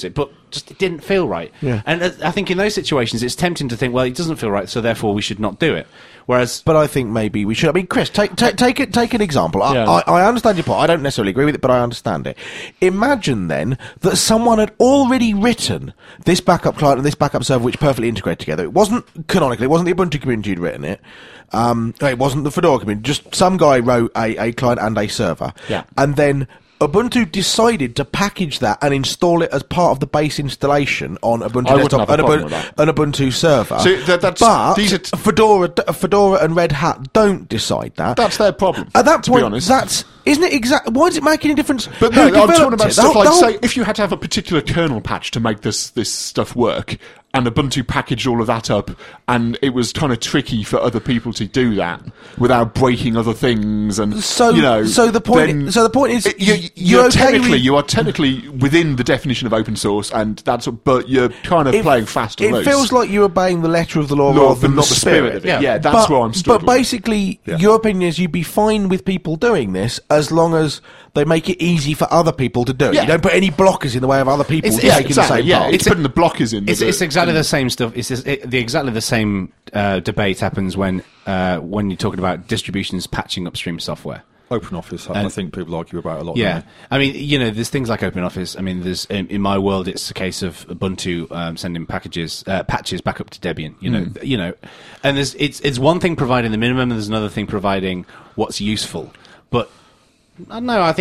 it didn't feel right. Yeah. And I think in those situations, it's tempting to think, well, it doesn't feel right, so therefore we should not do it. Whereas, But I think maybe we should. I mean, Chris, take an example. Yeah. I understand your point. I don't necessarily agree with it, but I understand it. Imagine then that someone had already written this backup client and this backup server, which perfectly integrate together. It wasn't canonically. It wasn't the Ubuntu community who'd written it. It wasn't the Fedora community. Just some guy wrote a client and a server. Yeah. And then Ubuntu decided to package that and install it as part of the base installation on Ubuntu I wouldn't desktop have a and problem with that. an Ubuntu server. So that's- but these are Fedora and Red Hat don't decide that. That's their problem. At that to point, be honest. isn't it exactly? Why does it make any difference? But who no, I'm talking developed about it? stuff like, The whole- say, if you had to have a particular kernel patch to make this stuff work, and Ubuntu packaged all of that up, and it was kind of tricky for other people to do that without breaking other things, and So- you know, so the point- then so the point is, you're you're okay with- you are technically within the definition of open source, and but you're kind of playing fast and It loose. feels like you're obeying the letter of the law Law, rather than but not the spirit of it. Yeah, that's but, where I'm struggling. But basically, your opinion is you'd be fine with people doing this as long as they make it easy for other people to do it. Yeah. You don't put any blockers in the way of other people It's- taking yeah, exactly. the same Yeah, path. it's putting the blockers in. it's exactly the same stuff. Exactly the same debate happens when you're talking about distributions patching upstream software. OpenOffice, I think people argue about a lot. Yeah, don't I mean, you know, there's things like OpenOffice. I mean, there's in my world, it's a case of Ubuntu sending patches back up to Debian. You know, and it's one thing providing the minimum, and there's another thing providing what's useful. But I don't know.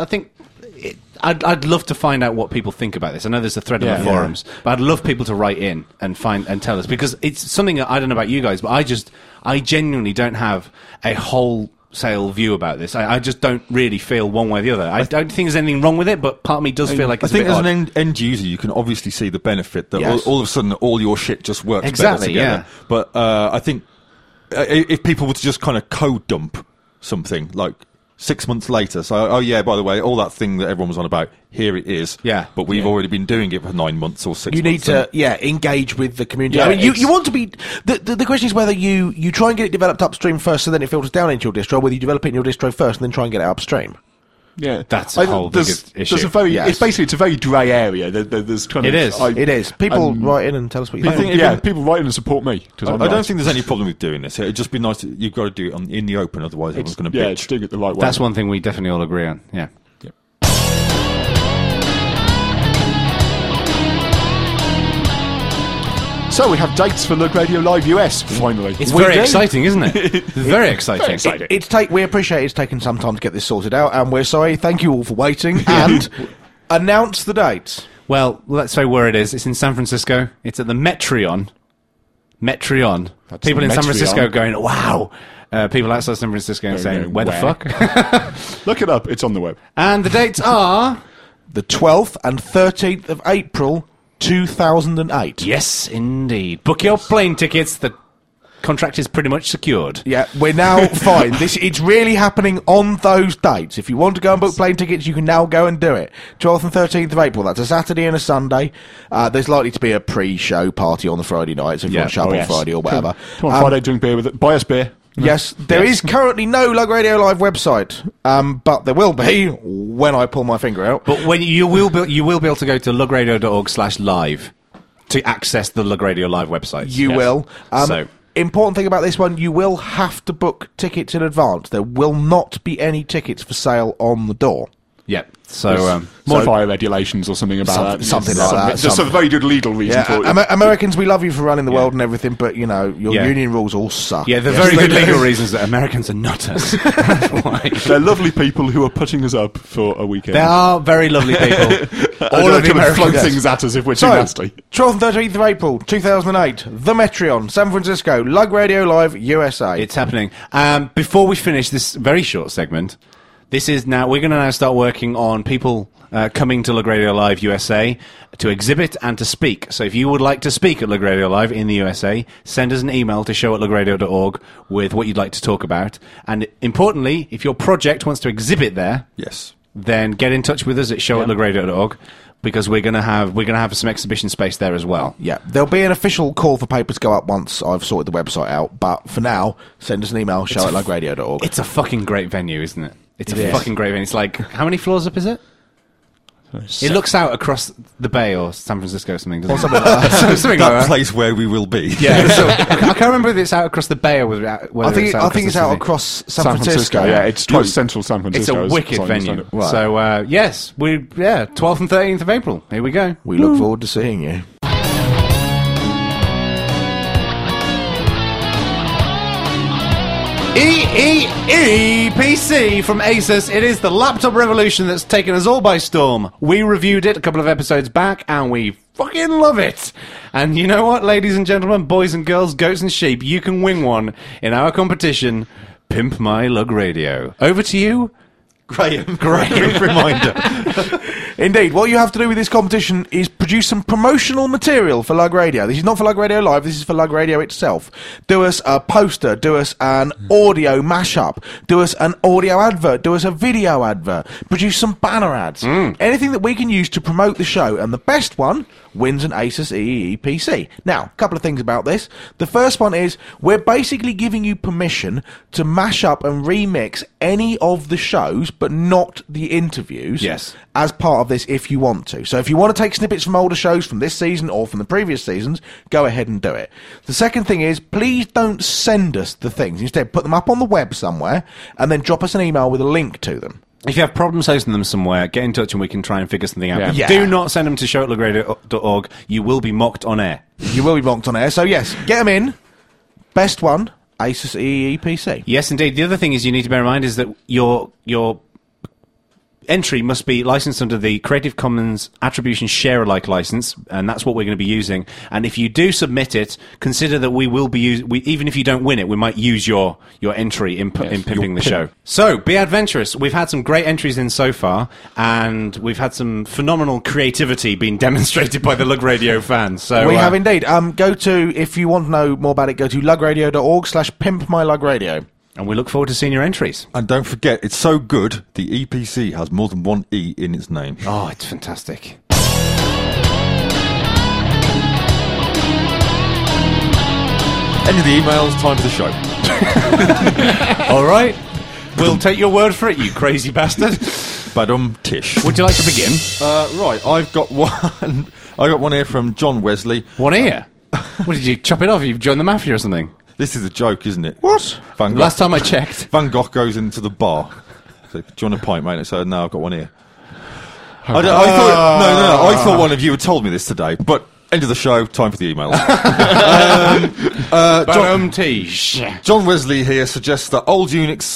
I'd love to find out what people think about this. I know there's a thread on the forums, but I'd love people to write in and tell us, because it's something that I don't know about you guys, but I genuinely don't have a wholesale view about this. I just don't really feel one way or the other. I don't think there's anything wrong with it, but part of me does feel like it's I think a bit as odd. an end user, you can obviously see the benefit that Yes. all of a sudden all your shit just works Exactly, better together. yeah. But I think if people were to just kind of code dump something like 6 months later, so oh yeah, by the way, all that thing that everyone was on about, here it is. Yeah. But we've already been doing it for 9 months or 6 You months. need to, engage with the community. Yeah, I mean, you it's- want to be. The question is whether you try and get it developed upstream first, so then it filters down into your distro, whether you develop it in your distro first and then try and get it upstream. Yeah, That's a whole big issue. There's a very, Yes. it's a very grey area. There's kind It of, is. It is. People write in and tell us what you think. People write in and support me. 'Cause I'm I don't right. think there's any problem with doing this. It'd just be nice. You've got to do it in the open, otherwise everyone's going to Yeah, bitch. it's doing it the right way. That's one thing we definitely all agree on. Yeah. So we have dates for Lug Radio Live US, finally. It's We very do. exciting, isn't it? Very exciting. exciting. We appreciate it's taken some time to get this sorted out, and we're sorry. Thank you all for waiting. And announce the dates. Well, let's say where it is. It's in San Francisco. It's at the Metreon. Metreon. That's People the in San Metreon. Francisco going, wow. People outside San Francisco saying, going, where the where? fuck? Look it up. It's on the web. And the dates are... The 12th and 13th of April, 2008. Yes, indeed. Book your plane tickets. The contract is pretty much secured. Yeah, we're now fine. It's really happening on those dates. If you want to go and book plane tickets, you can now go and do it. 12th and 13th of April. That's a Saturday and a Sunday. There's likely to be a pre-show party on the Friday night, so if you want to show up on Friday or whatever. Come on, Friday, drink beer with it. Buy us beer. Yes, there is currently no Lug Radio Live website, but there will be when I pull my finger out. But when you will be able to go to lugradio.org/live to access the Lug Radio Live website. You will. So- Important thing about this one, you will have to book tickets in advance. There will not be any tickets for sale on the door. Yep. So, More fire regulations or something about that. something like that. There's a very good legal reason for it. Americans, we love you for running the world and everything, but, you know, your Yeah. union rules all suck. yeah, the Yes, very they good do. legal reasons that Americans are nutters. That's why. They're lovely people who are putting us up for a weekend. They are very lovely people. All of the kind of float Americans. things at us if we're too So, nasty. 12th and 13th of April, 2008, The Metreon, San Francisco, Lug Radio Live, USA. It's happening. Before we finish this very short segment, we're going to now start working on people coming to Lug Radio Live USA to exhibit and to speak. So if you would like to speak at Lug Radio Live in the USA, send us an email to show@lugradio.org with what you'd like to talk about. And importantly, if your project wants to exhibit there, Yes. then get in touch with us at show@lugradio.org, because we're going to have some exhibition space there as well. Yeah, there'll be an official call for papers to go up once I've sorted the website out, but for now, send us an email, show@lugradio.org. It's a fucking great venue, isn't it? It's It a is. fucking great venue. It's like, how many floors up is it? It looks out across the bay or San Francisco or something, doesn't it? something like that. Something That like that. place where we will be. Yeah, so, I can't remember if it's out across the bay or whether I think it's the out city. across San Francisco. Yeah, it's close central San It's Francisco. a as wicked I understand venue. it. So, yes, 12th and 13th of April. Here we go. We look forward to seeing you. EEEPC from Asus. It is the laptop revolution that's taken us all by storm. We reviewed it a couple of episodes back, and we fucking love it. And you know what, ladies and gentlemen, boys and girls, goats and sheep, you can win one in our competition, Pimp My Lug Radio. Over to you, Graham. Reminder. Indeed, what you have to do with this competition is produce some promotional material for Lug Radio. This is not for Lug Radio Live, this is for Lug Radio itself. Do us a poster, do us an audio mashup, do us an audio advert, do us a video advert, produce some banner ads. Anything that we can use to promote the show, and the best one wins an Asus EEE PC. Now, a couple of things about this. The first one is we're basically giving you permission to mash up and remix any of the shows, but not the interviews. Yes. As part of this, if you want to. So if you want to take snippets from older shows from this season or from the previous seasons, go ahead and do it. The second thing is, please don't send us the things. Instead, put them up on the web somewhere and then drop us an email with a link to them. if you have problems hosting them somewhere, get in touch and we can try and figure something out. Yeah. Do not send them to show@lugradio.org. You will be mocked on air. You will be mocked on air. So yes, get them in. Best one, Asus EEE PC. Yes, indeed. The other thing is you need to bear in mind is that your entry must be licensed under the Creative Commons Attribution Share-alike license, and that's what we're going to be using. And if you do submit it, consider that we will be even if you don't win it, we might use your entry in pimping the show. So, be adventurous. We've had some great entries in so far, and we've had some phenomenal creativity being demonstrated by the Lug Radio fans. So We have indeed. Go to, if you want to know more about it, go to lugradio.org/pimpmylugradio. And we look forward to seeing your entries. And don't forget, it's so good, the EPC has more than one E in its name. Oh, it's fantastic. End of the emails, time for the show. All right. We'll take your word for it, you crazy bastard. Badum Tish. Would you like to begin? Right, I've got one. I got one here from John Wesley. One ear? What, did you chop it off? You've joined the mafia or something? This is a joke, isn't it? What? Van Gogh, Last time I checked. Van Gogh goes into the bar. So, do you want a pint, mate? I said, no, I've got one here. I thought one of you had told me this today, but end of the show, time for the emails. John Wesley here suggests that old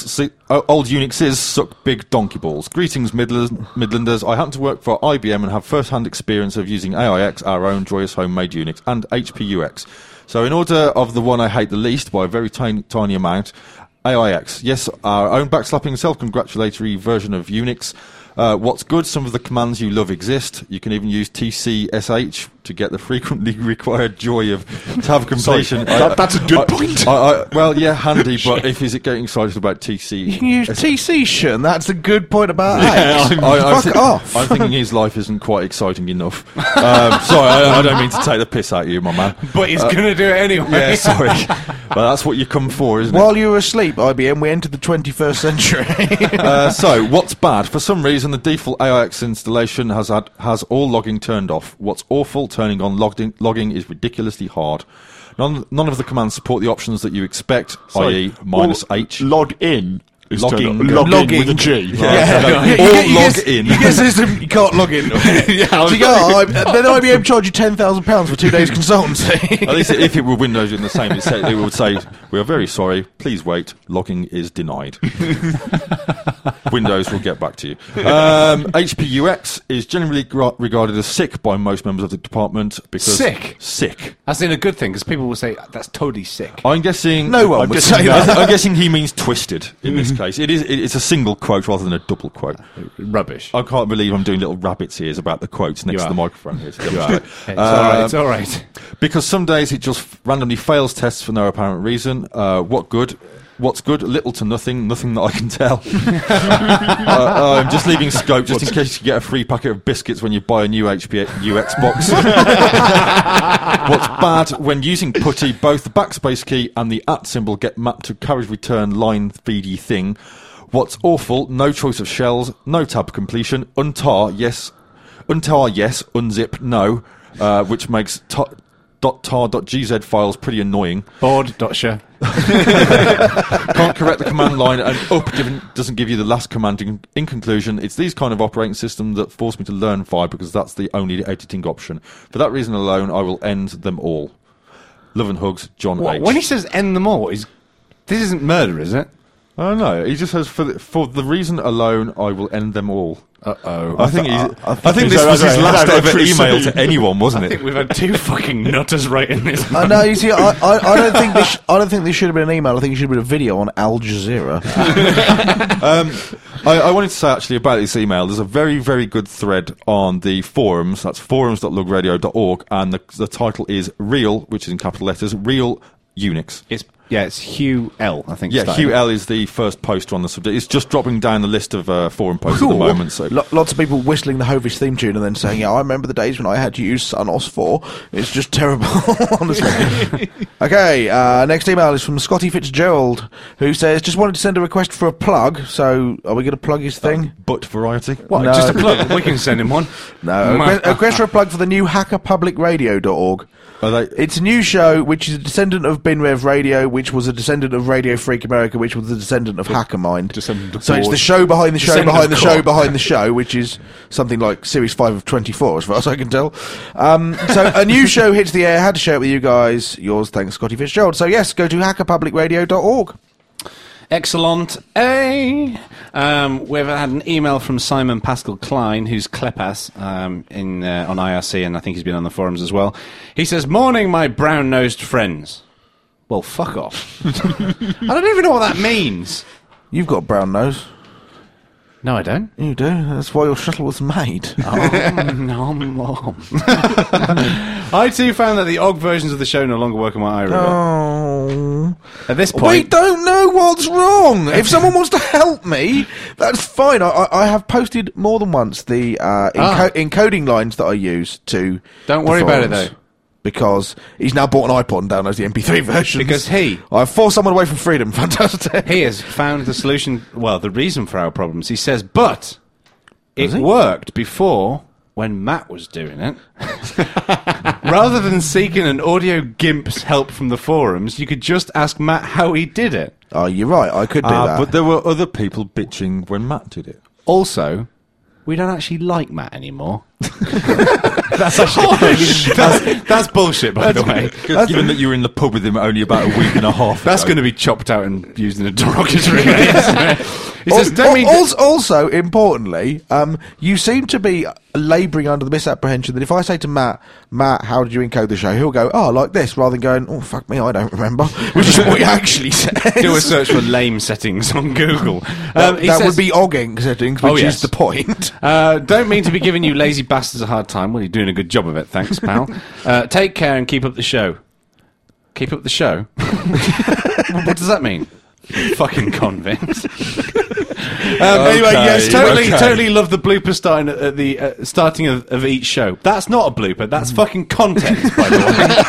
Unixes suck big donkey balls. Greetings, Midlanders. I happen to work for IBM and have first-hand experience of using AIX, our own joyous homemade Unix, and HPUX. So in order of the one I hate the least by a very tiny amount, AIX. Yes, our own backslapping self-congratulatory version of Unix. What's good, some of the commands you love exist. You can even use TCSH to get the frequently required joy of tab completion. That's a good point. Well, yeah, handy, but if he's getting excited about TC... You can use TC shun. That's a good point about Yeah, X. Fuck off. I'm thinking his life isn't quite exciting enough. Sorry, I don't mean to take the piss out of you, my man. But he's going to do it anyway. Yeah, sorry. But that's what you come for, isn't it? While you were asleep, IBM, we entered the 21st century. So, what's bad? For some reason, the default AIX installation has all logging turned off. What's awful? Turning on logging is ridiculously hard. None of the commands support the options that you expect, i.e. -H. Log in. Is Logging. logging with a G. Log in. You get system, you can't log in. Then IBM charge you £10,000 for 2 days consultancy. At least if it were Windows in the same, it would say, "We are very sorry. Please wait. Logging is denied." Windows will get back to you. HPUX is generally regarded as sick by most members of the department because sick. That's in a good thing, because people will say, that's totally sick. I'm guessing No one would say that. I'm guessing he means twisted in this case. It's a single quote rather than a double quote. Rubbish. I can't believe I'm doing little rabbit's ears about the quotes next to the microphone here. To demonstrate. It's all right. Because some days it just randomly fails tests for no apparent reason. What's good? Little to nothing that I can tell. I'm just leaving scope just in case you get a free packet of biscuits when you buy a new HPUX box. What's bad? When using PuTTY, both the backspace key and the @ symbol get mapped to carriage return line feedy thing. What's awful? No choice of shells, no tab completion, untar, yes. Untar, yes. Unzip, no. Which makes .tar.gz files pretty annoying. Board.sh. Can't correct the command line, and up doesn't give you the last command. In conclusion, it's these kind of operating systems that force me to learn Fi, because that's the only editing option. For that reason alone, I will end them all. Love and hugs, John H. When he says end them all, this isn't murder, is it? Oh no, he just says for the reason alone, I will end them all. Uh-oh. I think this was his last ever email to anyone, wasn't I it? think we've had two fucking nutters writing this. No, you see, I don't think this should have been an email. I think it should have been a video on Al Jazeera. I wanted to say actually about this email, there's a very, very good thread on the forums. That's forums.lugradio.org, and the title is Real, which is in capital letters, Real Unix. It's Hugh L, I think. Yeah, Hugh L is the first poster on the subject. It's just dropping down the list of forum posts at the moment. So lots of people whistling the Hovish theme tune and then saying, "Yeah, I remember the days when I had to use Sonos 4. It's just terrible." Honestly. Okay, next email is from Scotty Fitzgerald, who says, "Just wanted to send a request for a plug." So, are we going to plug his thing? But variety. What? No. Just a plug? We can send him one. No, a request for a plug for the new hackerpublicradio.org. It's a new show which is a descendant of BinRev Radio, which was a descendant of Radio Freak America, which was a descendant of Hackermind. So it's the show behind the show behind the show behind the show, which is something like Series 5 of 24, as far as I can tell. So a new show hits the air. Had to share it with you guys. Yours, thanks, Scotty Fitzgerald. So yes, go to hackerpublicradio.org. Excellent. We've had an email from Simon Pascal Klein, who's Klepas on IRC, and I think he's been on the forums as well. He says, "Morning, my brown-nosed friends." Well, fuck off. I don't even know what that means. You've got a brown nose. No, I don't. You do. That's why your shuttle was made. I too found that the OGG versions of the show no longer work on my iRiver. Oh. At this point, we don't know what's wrong. If someone wants to help me, that's fine. I have posted more than once the encoding lines that I use to. Don't worry about it though. Because he's now bought an iPod and downloads the MP3 version. Because I've forced someone away from freedom. Fantastic. He has found the solution, well, the reason for our problems. He says, but it worked before when Matt was doing it. Rather than seeking an audio gimp's help from the forums, you could just ask Matt how he did it. Oh, you're right. I could do that. But there were other people bitching when Matt did it. Also, we don't actually like Matt anymore. That's actually that's bullshit, by the way. Given that you were in the pub with him only about a week and a half That's ago. going to be chopped out and used in a derogatory way, isn't it? He says, also, importantly, you seem to be labouring under the misapprehension that if I say to Matt, how did you encode the show? He'll go, like this, rather than going, oh, fuck me, I don't remember, which is what he actually says. Do a search for lame settings on Google. That would be OGG settings, which is the point. Don't mean to be giving you lazy bastards a hard time. Well, you're doing a good job of it, thanks, pal. Take care and keep up the show. Keep up the show? What does that mean? Fucking convict. Anyway, yes, totally love the blooper starting at the starting of each show. That's not a blooper. That's fucking content, by the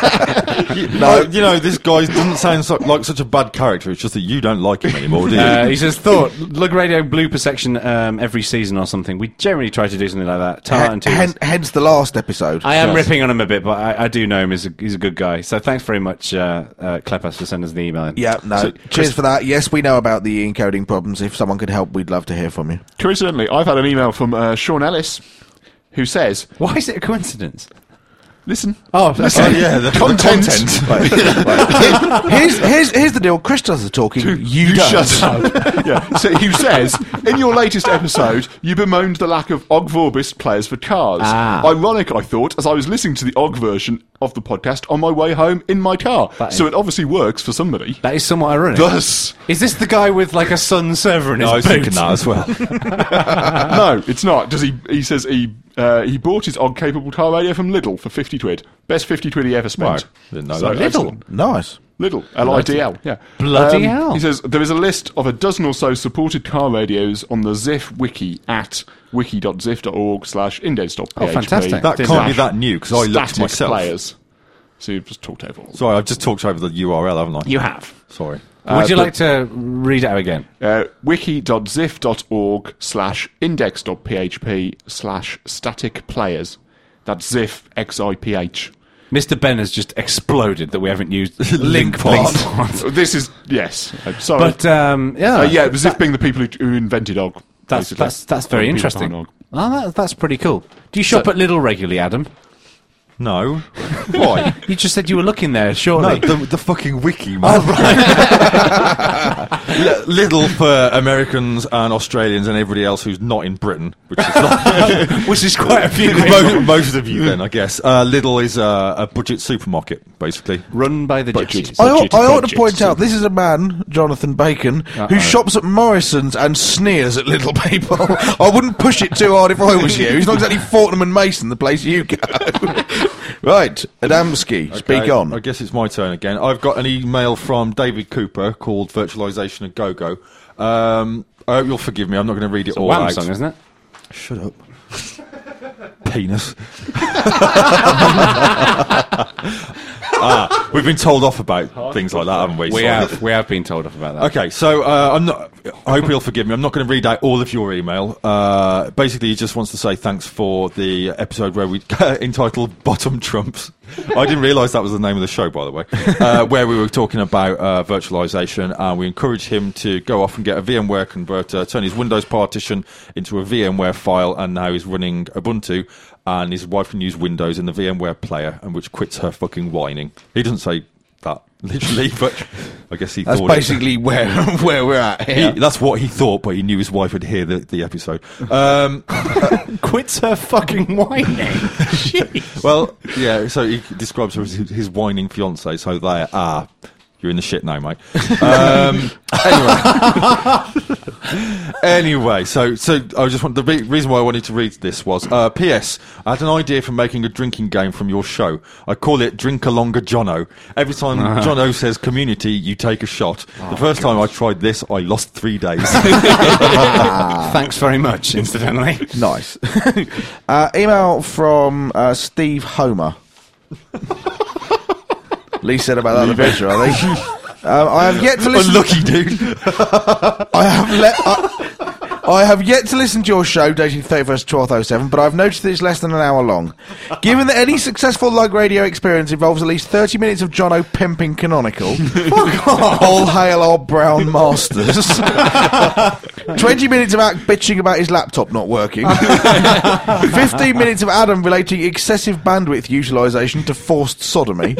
way. This guy doesn't sound like such a bad character. It's just that you don't like him anymore, do you? He says, Lug Radio blooper section every season or something. We generally try to do something like that. Hence the last episode. I am ripping on him a bit, but I do know him. He's a good guy. So thanks very much, Klepas, for sending us the email. Yeah, cheers for that. Yes, we know about the encoding problems. If someone could help, we'd love to hear from you. Coincidentally, I've had an email from Sean Ellis, who says, "Why is it a coincidence?" Listen. The content. Here's the deal. Chris does the talking. You don't. Shut up. Yeah. So he says, in your latest episode, you bemoaned the lack of OGG Vorbis players for cars. Ironic, I thought, as I was listening to the OGG version of the podcast on my way home in my car. So it obviously works for somebody. That is somewhat ironic. Thus. Is this the guy with like a Sun server in his boot? I was thinking that as well. No, it's not. He says he bought his OGG-capable car radio from Lidl for 50 quid. Best 50 quid he ever spent. Right. Didn't know that. Lidl? Excellent. Nice. Lidl. L-I-D-L, yeah. Bloody hell. He says, there is a list of a dozen or so supported car radios on the Ziff wiki at wiki.ziff.org/indexstop. Oh, fantastic. That can't be that new, because I looked myself. Players. So you've just talked over all. Sorry, I've just talked over the URL, haven't I? You have. Sorry. Would you like to read it out again? wiki.zif.org/index.php/static players. That's Zif, XIPH. Mr. Ben has just exploded that we haven't used Link part. This is, yes. Sorry. But, yeah, Zif being the people who invented OGG. That's basically. very People interesting. behind Oh, that's pretty cool. Do you shop at Lidl regularly, Adam? No. Why? You just said you were looking there, surely. No, the fucking wiki, man. Little for Americans and Australians and everybody else who's not in Britain, which is not Which is quite a few. most of you. Then I guess Lidl is a budget supermarket, basically. Run by the Budget. gypsies. I ought to Budget. point out, this is a man, Jonathan Bacon, who shops at Morrison's and sneers at little people. I wouldn't push it too hard if I was you. He's not exactly Fortnum and Mason, the place you go. Right, Adamski, speak Okay, on. I guess it's my turn again. I've got an email from David Cooper called Virtualization a Go-Go. I hope you'll forgive me. I'm not going to read it It's a all Wham out. song, isn't it? Shut up. Penis. We've been told off about things like that, haven't we? We So- have been told off about that. Okay, so I'm not. I hope you'll forgive me. I'm not going to read out all of your email. Basically, he just wants to say thanks for the episode where we entitled "Bottom Trumps." I didn't realise that was the name of the show, by the way. Where we were talking about virtualization, and we encouraged him to go off and get a VMware converter, turn his Windows partition into a VMware file, and now he's running Ubuntu. And his wife can use Windows in the VMware player, and which quits her fucking whining. He doesn't say that literally, but I guess he That's thought it. basically where we're at here. That's what he thought, but he knew his wife would hear the episode. Quits her fucking whining. Well, yeah, so he describes her as his whining fiancée, so there, you're in the shit now, mate. Anyway, so I just want the reason why I wanted to read this was P.S. I had an idea for making a drinking game from your show. I call it Drink Alonga Jono. Every time Jono says community, you take a shot. The first time I tried this, I lost 3 days. Thanks very much, incidentally. Nice. Email from Steve Homer. Lee said about that in the picture, I think. I have yet to listen. Unlucky, dude. I have yet to listen to your show dating 31st 12/07, but I've noticed that it's less than an hour long. Given that any successful lug radio experience involves at least 30 minutes of Jono pimping Canonical, all hail our brown masters. 20 minutes of bitching about his laptop not working. 15 minutes of Adam relating excessive bandwidth utilisation to forced sodomy.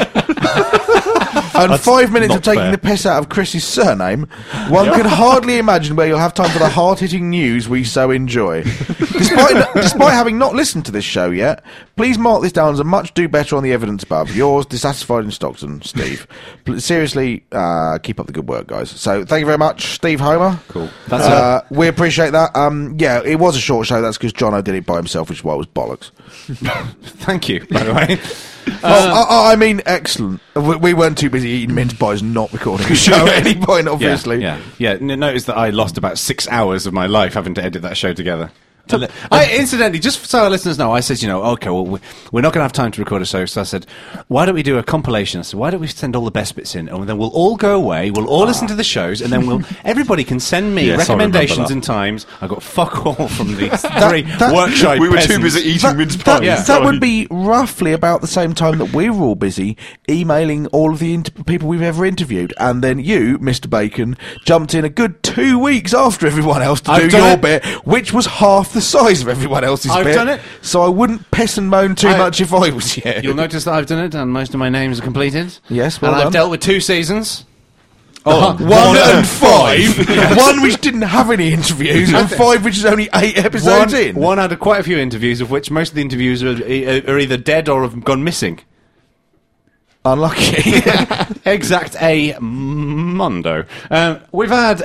And 5 minutes of not taking fair. the piss out of Chris's surname. One can hardly imagine where you'll have time for the hard-hitting news we so enjoy. Despite having not listened to this show yet, please mark this down as a much do better on the evidence above. Yours, Dissatisfied in Stockton, Steve. Seriously, keep up the good work, guys. So, thank you very much, Steve Homer. Cool. We appreciate that. Yeah, it was a short show. That's because Jono did it by himself, which is why it was bollocks. Thank you, by the way. I mean, excellent. We weren't too busy eating mince pies and not recording a show at any point, obviously. Yeah. Notice that I lost about 6 hours of my life having to edit that show together. Incidentally, just so our listeners know, I said, okay, well, we're not going to have time to record a show, so I said, why don't we do a compilation? I said, why don't we send all the best bits in, and then we'll all go away, we'll all listen to the shows, and then everybody can send me Yes, I remember recommendations that. and times. I got fuck all from these three workshop We were too peasants. busy eating mince pies. That would be roughly about the same time that we were all busy emailing all of the people we've ever interviewed, and then you, Mr. Bacon, jumped in a good 2 weeks after everyone else to I've do done your it. bit, which was half the size of everyone else's I've bit. done it. So I wouldn't piss and moan too much if I was you. You'll notice that I've done it, and most of my names are completed. Yes, well and done. I've dealt with 2 seasons. One and 5. One which didn't have any interviews, and 5 which is only 8 episodes in. One had quite a few interviews, of which most of the interviews are either dead or have gone missing. Unlucky. Exact a mondo. We've had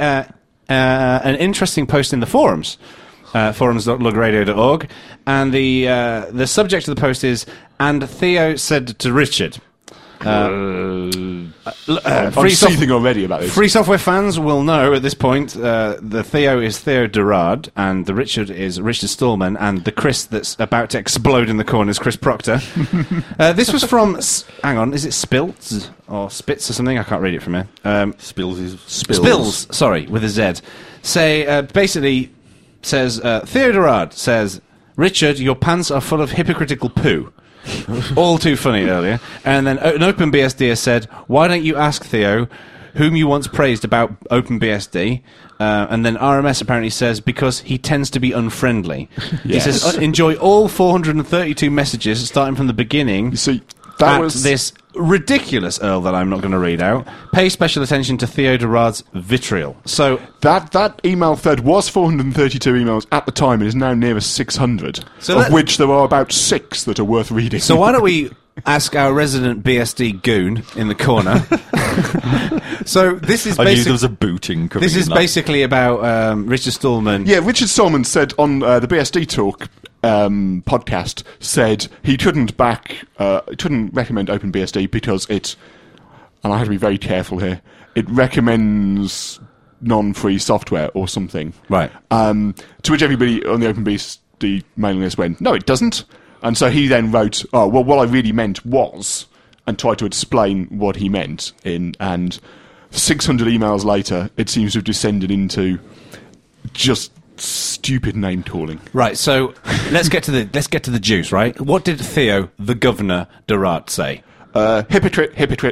an interesting post in the forums, forums.lugradio.org, and the subject of the post is, and Theo said to Richard. I'm seething already about this. Free Software fans will know at this point the Theo is Theo Derard, and the Richard is Richard Stallman, and the Chris that's about to explode in the corner is Chris Proctor. This was from... hang on, is it Spilts or Spitz or something? I can't read it from here. Spills, sorry, with a Z. Basically says, Theo Derard says, Richard, your pants are full of hypocritical poo. All too funny earlier. And then an OpenBSD has said, why don't you ask Theo whom you once praised about OpenBSD? And then RMS apparently says, because he tends to be unfriendly. He says, enjoy all 432 messages starting from the beginning. You see, that was this ridiculous Earl that I'm not going to read out. Pay special attention to Theo Derard's vitriol. So that email thread was 432 emails at the time and is now nearer 600, of which there are about 6 that are worth reading. So why don't we ask our resident BSD goon in the corner? So this is I knew there was a booting coming. This is basically about Richard Stallman. Yeah, Richard Stallman said on the BSD Talk podcast, said he couldn't recommend OpenBSD because it, and I have to be very careful here, it recommends non-free software or something. Right. To which everybody on the OpenBSD mailing list went, no, it doesn't. And so he then wrote, oh, well, what I really meant was, and tried to explain what he meant and 600 emails later, it seems to have descended into just stupid name calling. Right, so let's get to the juice, right? What did Theo, the Governor Derard, say? Hypocrite.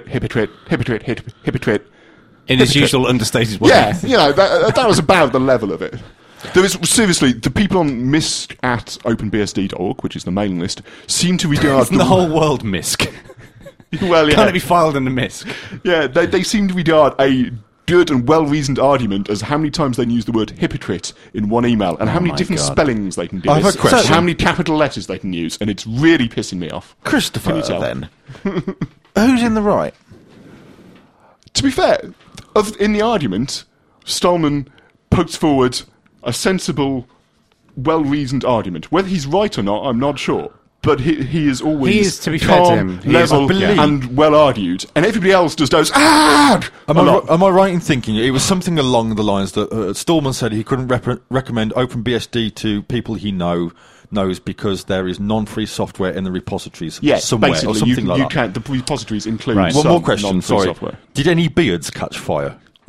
In his usual understated way. Yeah, that was about the level of it. There is, seriously, the people on MISC at openbsd.org, which is the mailing list, seem to regard the whole world MISC. Well, yeah. Can't it be filed under MISC? Yeah, they seem to regard a good and well-reasoned argument as how many times they can use the word hypocrite in one email and how many different spellings they can do. I have a question. How many capital letters they can use, and it's really pissing me off. Christopher, Can you tell? then. Who's in the right? To be fair, in the argument, Stallman pokes forward a sensible, well-reasoned argument. Whether he's right or not, I'm not sure. But he is always he is, to be fair to calm, him, level, and well-argued. And everybody else just goes, Am I right in thinking it was something along the lines that Stallman said he couldn't recommend OpenBSD to people he knows because there is non-free software in the repositories somewhere basically, or something like that. Can't, the repositories include One some more question, non-free sorry. software. Did any beards catch fire? So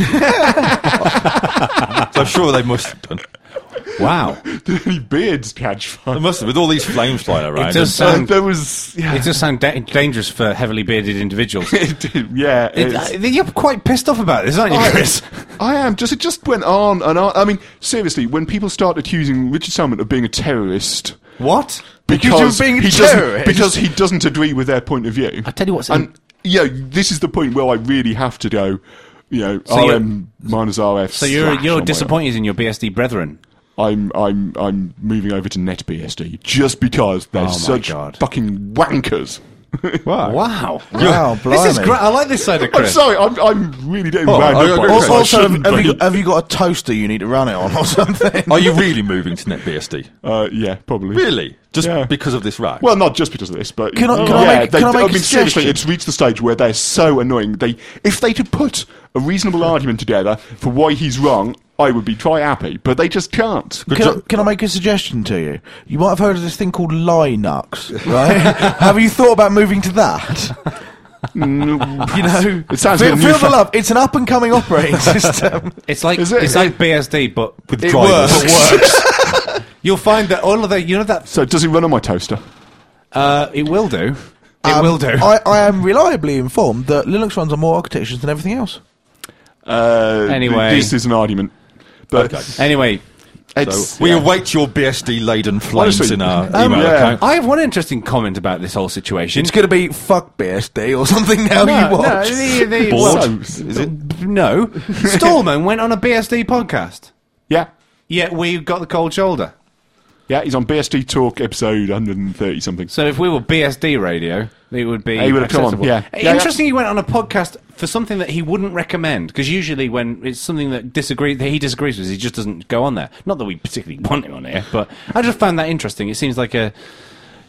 I'm sure they must have done. Wow. Did any beards catch fire? They must have, with all these flames flying around. It does sound, there was... Yeah. It does sound dangerous for heavily bearded individuals. You're quite pissed off about this, aren't you, Chris? I am. It just went on and on. I mean, seriously, when people start accusing Richard Stallman of being a terrorist... What? Because he doesn't agree with their point of view. I tell you what's... this is the point where I really have to go... RM minus RF. So you're disappointed in your BSD brethren. I'm moving over to NetBSD just because they're such fucking wankers. Wow, blimey. This is great. I like this side of Chris. I'm sorry, I'm really getting wound up by this. Also, have you got a toaster you need to run it on or something? Are you really moving to NetBSD? Yeah, probably. Really? Just because of this rack? Well, not just because of this, but Can I make a seriously, it's reached the stage where they're so annoying. If they could put a reasonable argument together for why he's wrong, I would be quite happy, but they just can't. Can I make a suggestion to you? You might have heard of this thing called Linux, right? Have you thought about moving to that? It sounds feel the love. It's an up and coming operating system. It's like BSD, but with drivers. Works. You'll find that all of that. So does it run on my toaster? It will do. It will do. I am reliably informed that Linux runs on more architectures than everything else. Anyway, this is an argument. But anyway, we await your BSD-laden flames in our email account. I have one interesting comment about this whole situation. It's going to be fuck BSD or something now. You watch. Is it? No. Stallman went on a BSD podcast. Yeah. Yet we got the cold shoulder. Yeah, he's on BSD Talk episode 130 something. So if we were BSD radio, it would be. He would have come on. Yeah. Interesting, he went on a podcast for something that he wouldn't recommend, because usually when it's something that he disagrees with, he just doesn't go on there. Not that we particularly want him on here, but I just found that interesting. It seems like a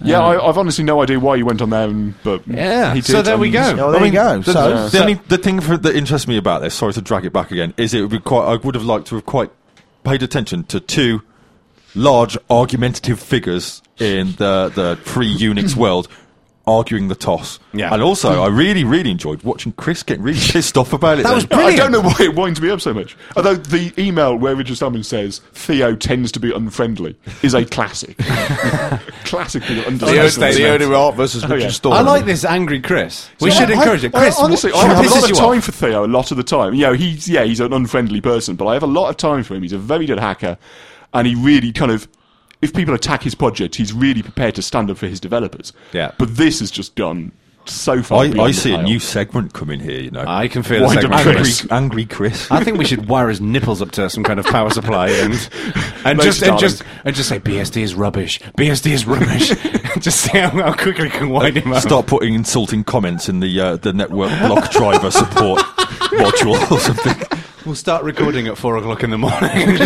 Yeah, I've honestly no idea why he went on there, but Yeah, he did. so there we go. Oh, there you go. So, The thing that interests me about this, sorry to drag it back again, is I would have liked to have quite paid attention to two large argumentative figures in the free Unix world arguing the toss. Yeah. And also, I really, really enjoyed watching Chris get really pissed off about it. That was then. brilliant. I don't know why it winds me up so much. Although the email where Richard Stallman says Theo tends to be unfriendly is a classic. Classic thing of understatement. Theo Duarte versus Richard yeah. Stallman. I like this angry Chris. We should I- encourage it. Chris, honestly, what I have a pisses lot of you time off? for Theo a lot of the time. You know, he's an unfriendly person, but I have a lot of time for him. He's a very good hacker, and he really kind of, if people attack his project, he's really prepared to stand up for his developers. Yeah. But this has just gone so far beyond I the see a pale. new segment coming here, you know. I can feel Wind the up segment. Chris. Angry Chris. I think we should wire his nipples up to some kind of power supply and Thanks, just say BSD is rubbish. BSD is rubbish. Just see how quickly we can wind him up. Start putting insulting comments in the network block driver support module or something. We'll start recording at 4 o'clock in the morning.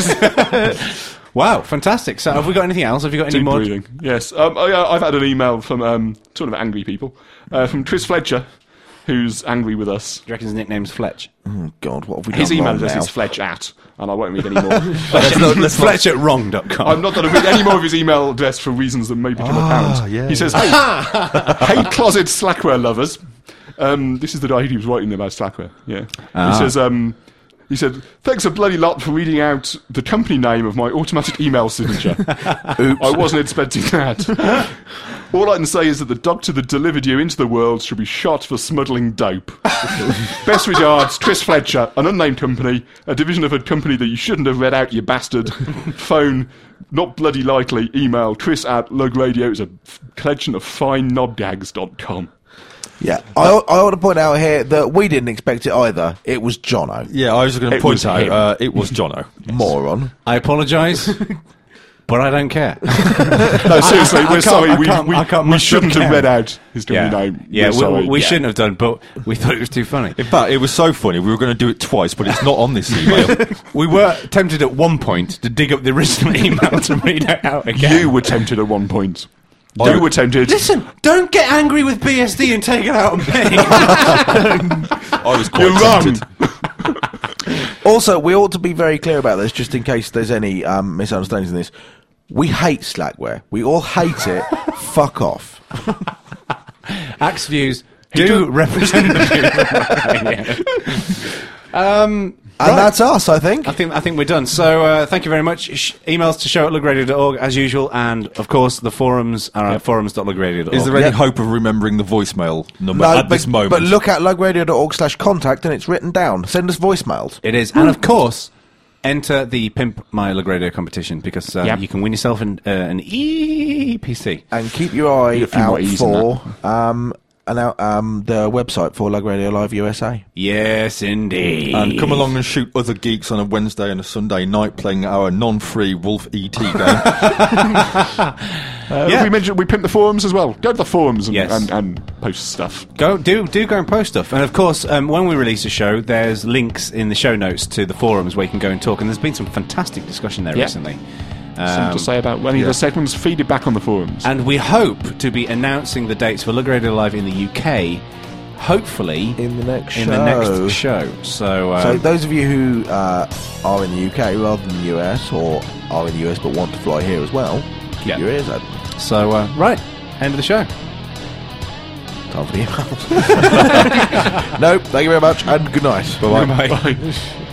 Wow, fantastic. So, have we got anything else? Have you got any Deep more? breathing. Yes. I've had an email from sort of angry people, from Tris Fletcher, who's angry with us. Do you reckon his nickname's Fletch? Oh, God, what have we done His email wrong address now? is fletch at, and I won't read any more. Fletch at wrong.com. I'm not going to read any more of his email address for reasons that may become apparent. yeah. He says, hey closet Slackware lovers. This is the guy who was writing about Slackware, yeah. He said, thanks a bloody lot for reading out the company name of my automatic email signature. Oops. I wasn't expecting that. All I can say is that the doctor that delivered you into the world should be shot for smuggling dope. Best regards, Tris Fletcher, an unnamed company, a division of a company that you shouldn't have read out, you bastard. Phone, not bloody likely, email, Tris@lugradio is a collection of fine knobgags.com. Yeah, I ought to point out here that we didn't expect it either. It was Jono. Yeah, I was going to It point was out it was Jono. Moron. I apologise, but I don't care. No, seriously, we're sorry. We much shouldn't have care. read out his company name. Yeah, We're sorry. we shouldn't have done, but we thought it was too funny. In fact, it was so funny. We were going to do it twice, but it's not on this email. We were tempted at one point to dig up the original email to read it out again. You were tempted at one point. You were tempted. Listen, don't get angry with BSD and take it out on me. I was quite You're wrong. tempted. Also, we ought to be very clear about this, just in case there's any misunderstandings in this. We hate Slackware. We all hate it. Fuck off. Axe views do represent the views. And that's us, I think. I think we're done. So thank you very much. Emails to show@lugradio.org as usual, and of course the forums are at forums.lugradio.org. Is there any Yep. hope of remembering the voicemail number No, at this moment? but look at lugradio.org/contact and it's written down. Send us voicemails. It is, and of course, enter the Pimp My Lug Radio competition because you can win yourself an EPC. And keep your eye a few more out E's in for the website for Lug Radio Live USA. Yes, indeed. And come along and shoot other geeks on a Wednesday and a Sunday night playing our non-free Wolf ET game. We pimp the forums as well. Go to the forums and, Yes. and post stuff. Go and post stuff. And of course, when we release a show, there's links in the show notes to the forums where you can go and talk. And there's been some fantastic discussion there Yeah. recently. Something to say about any of the segments, feed it back on the forums. And we hope to be announcing the dates for Lug Radio Live in the UK, hopefully In the next show. So So those of you who are in the UK rather than the US, or are in the US but want to fly here as well, keep your ears open. Right, end of the show. Time for the emails. Nope, thank you very much, and good night. Bye. Bye.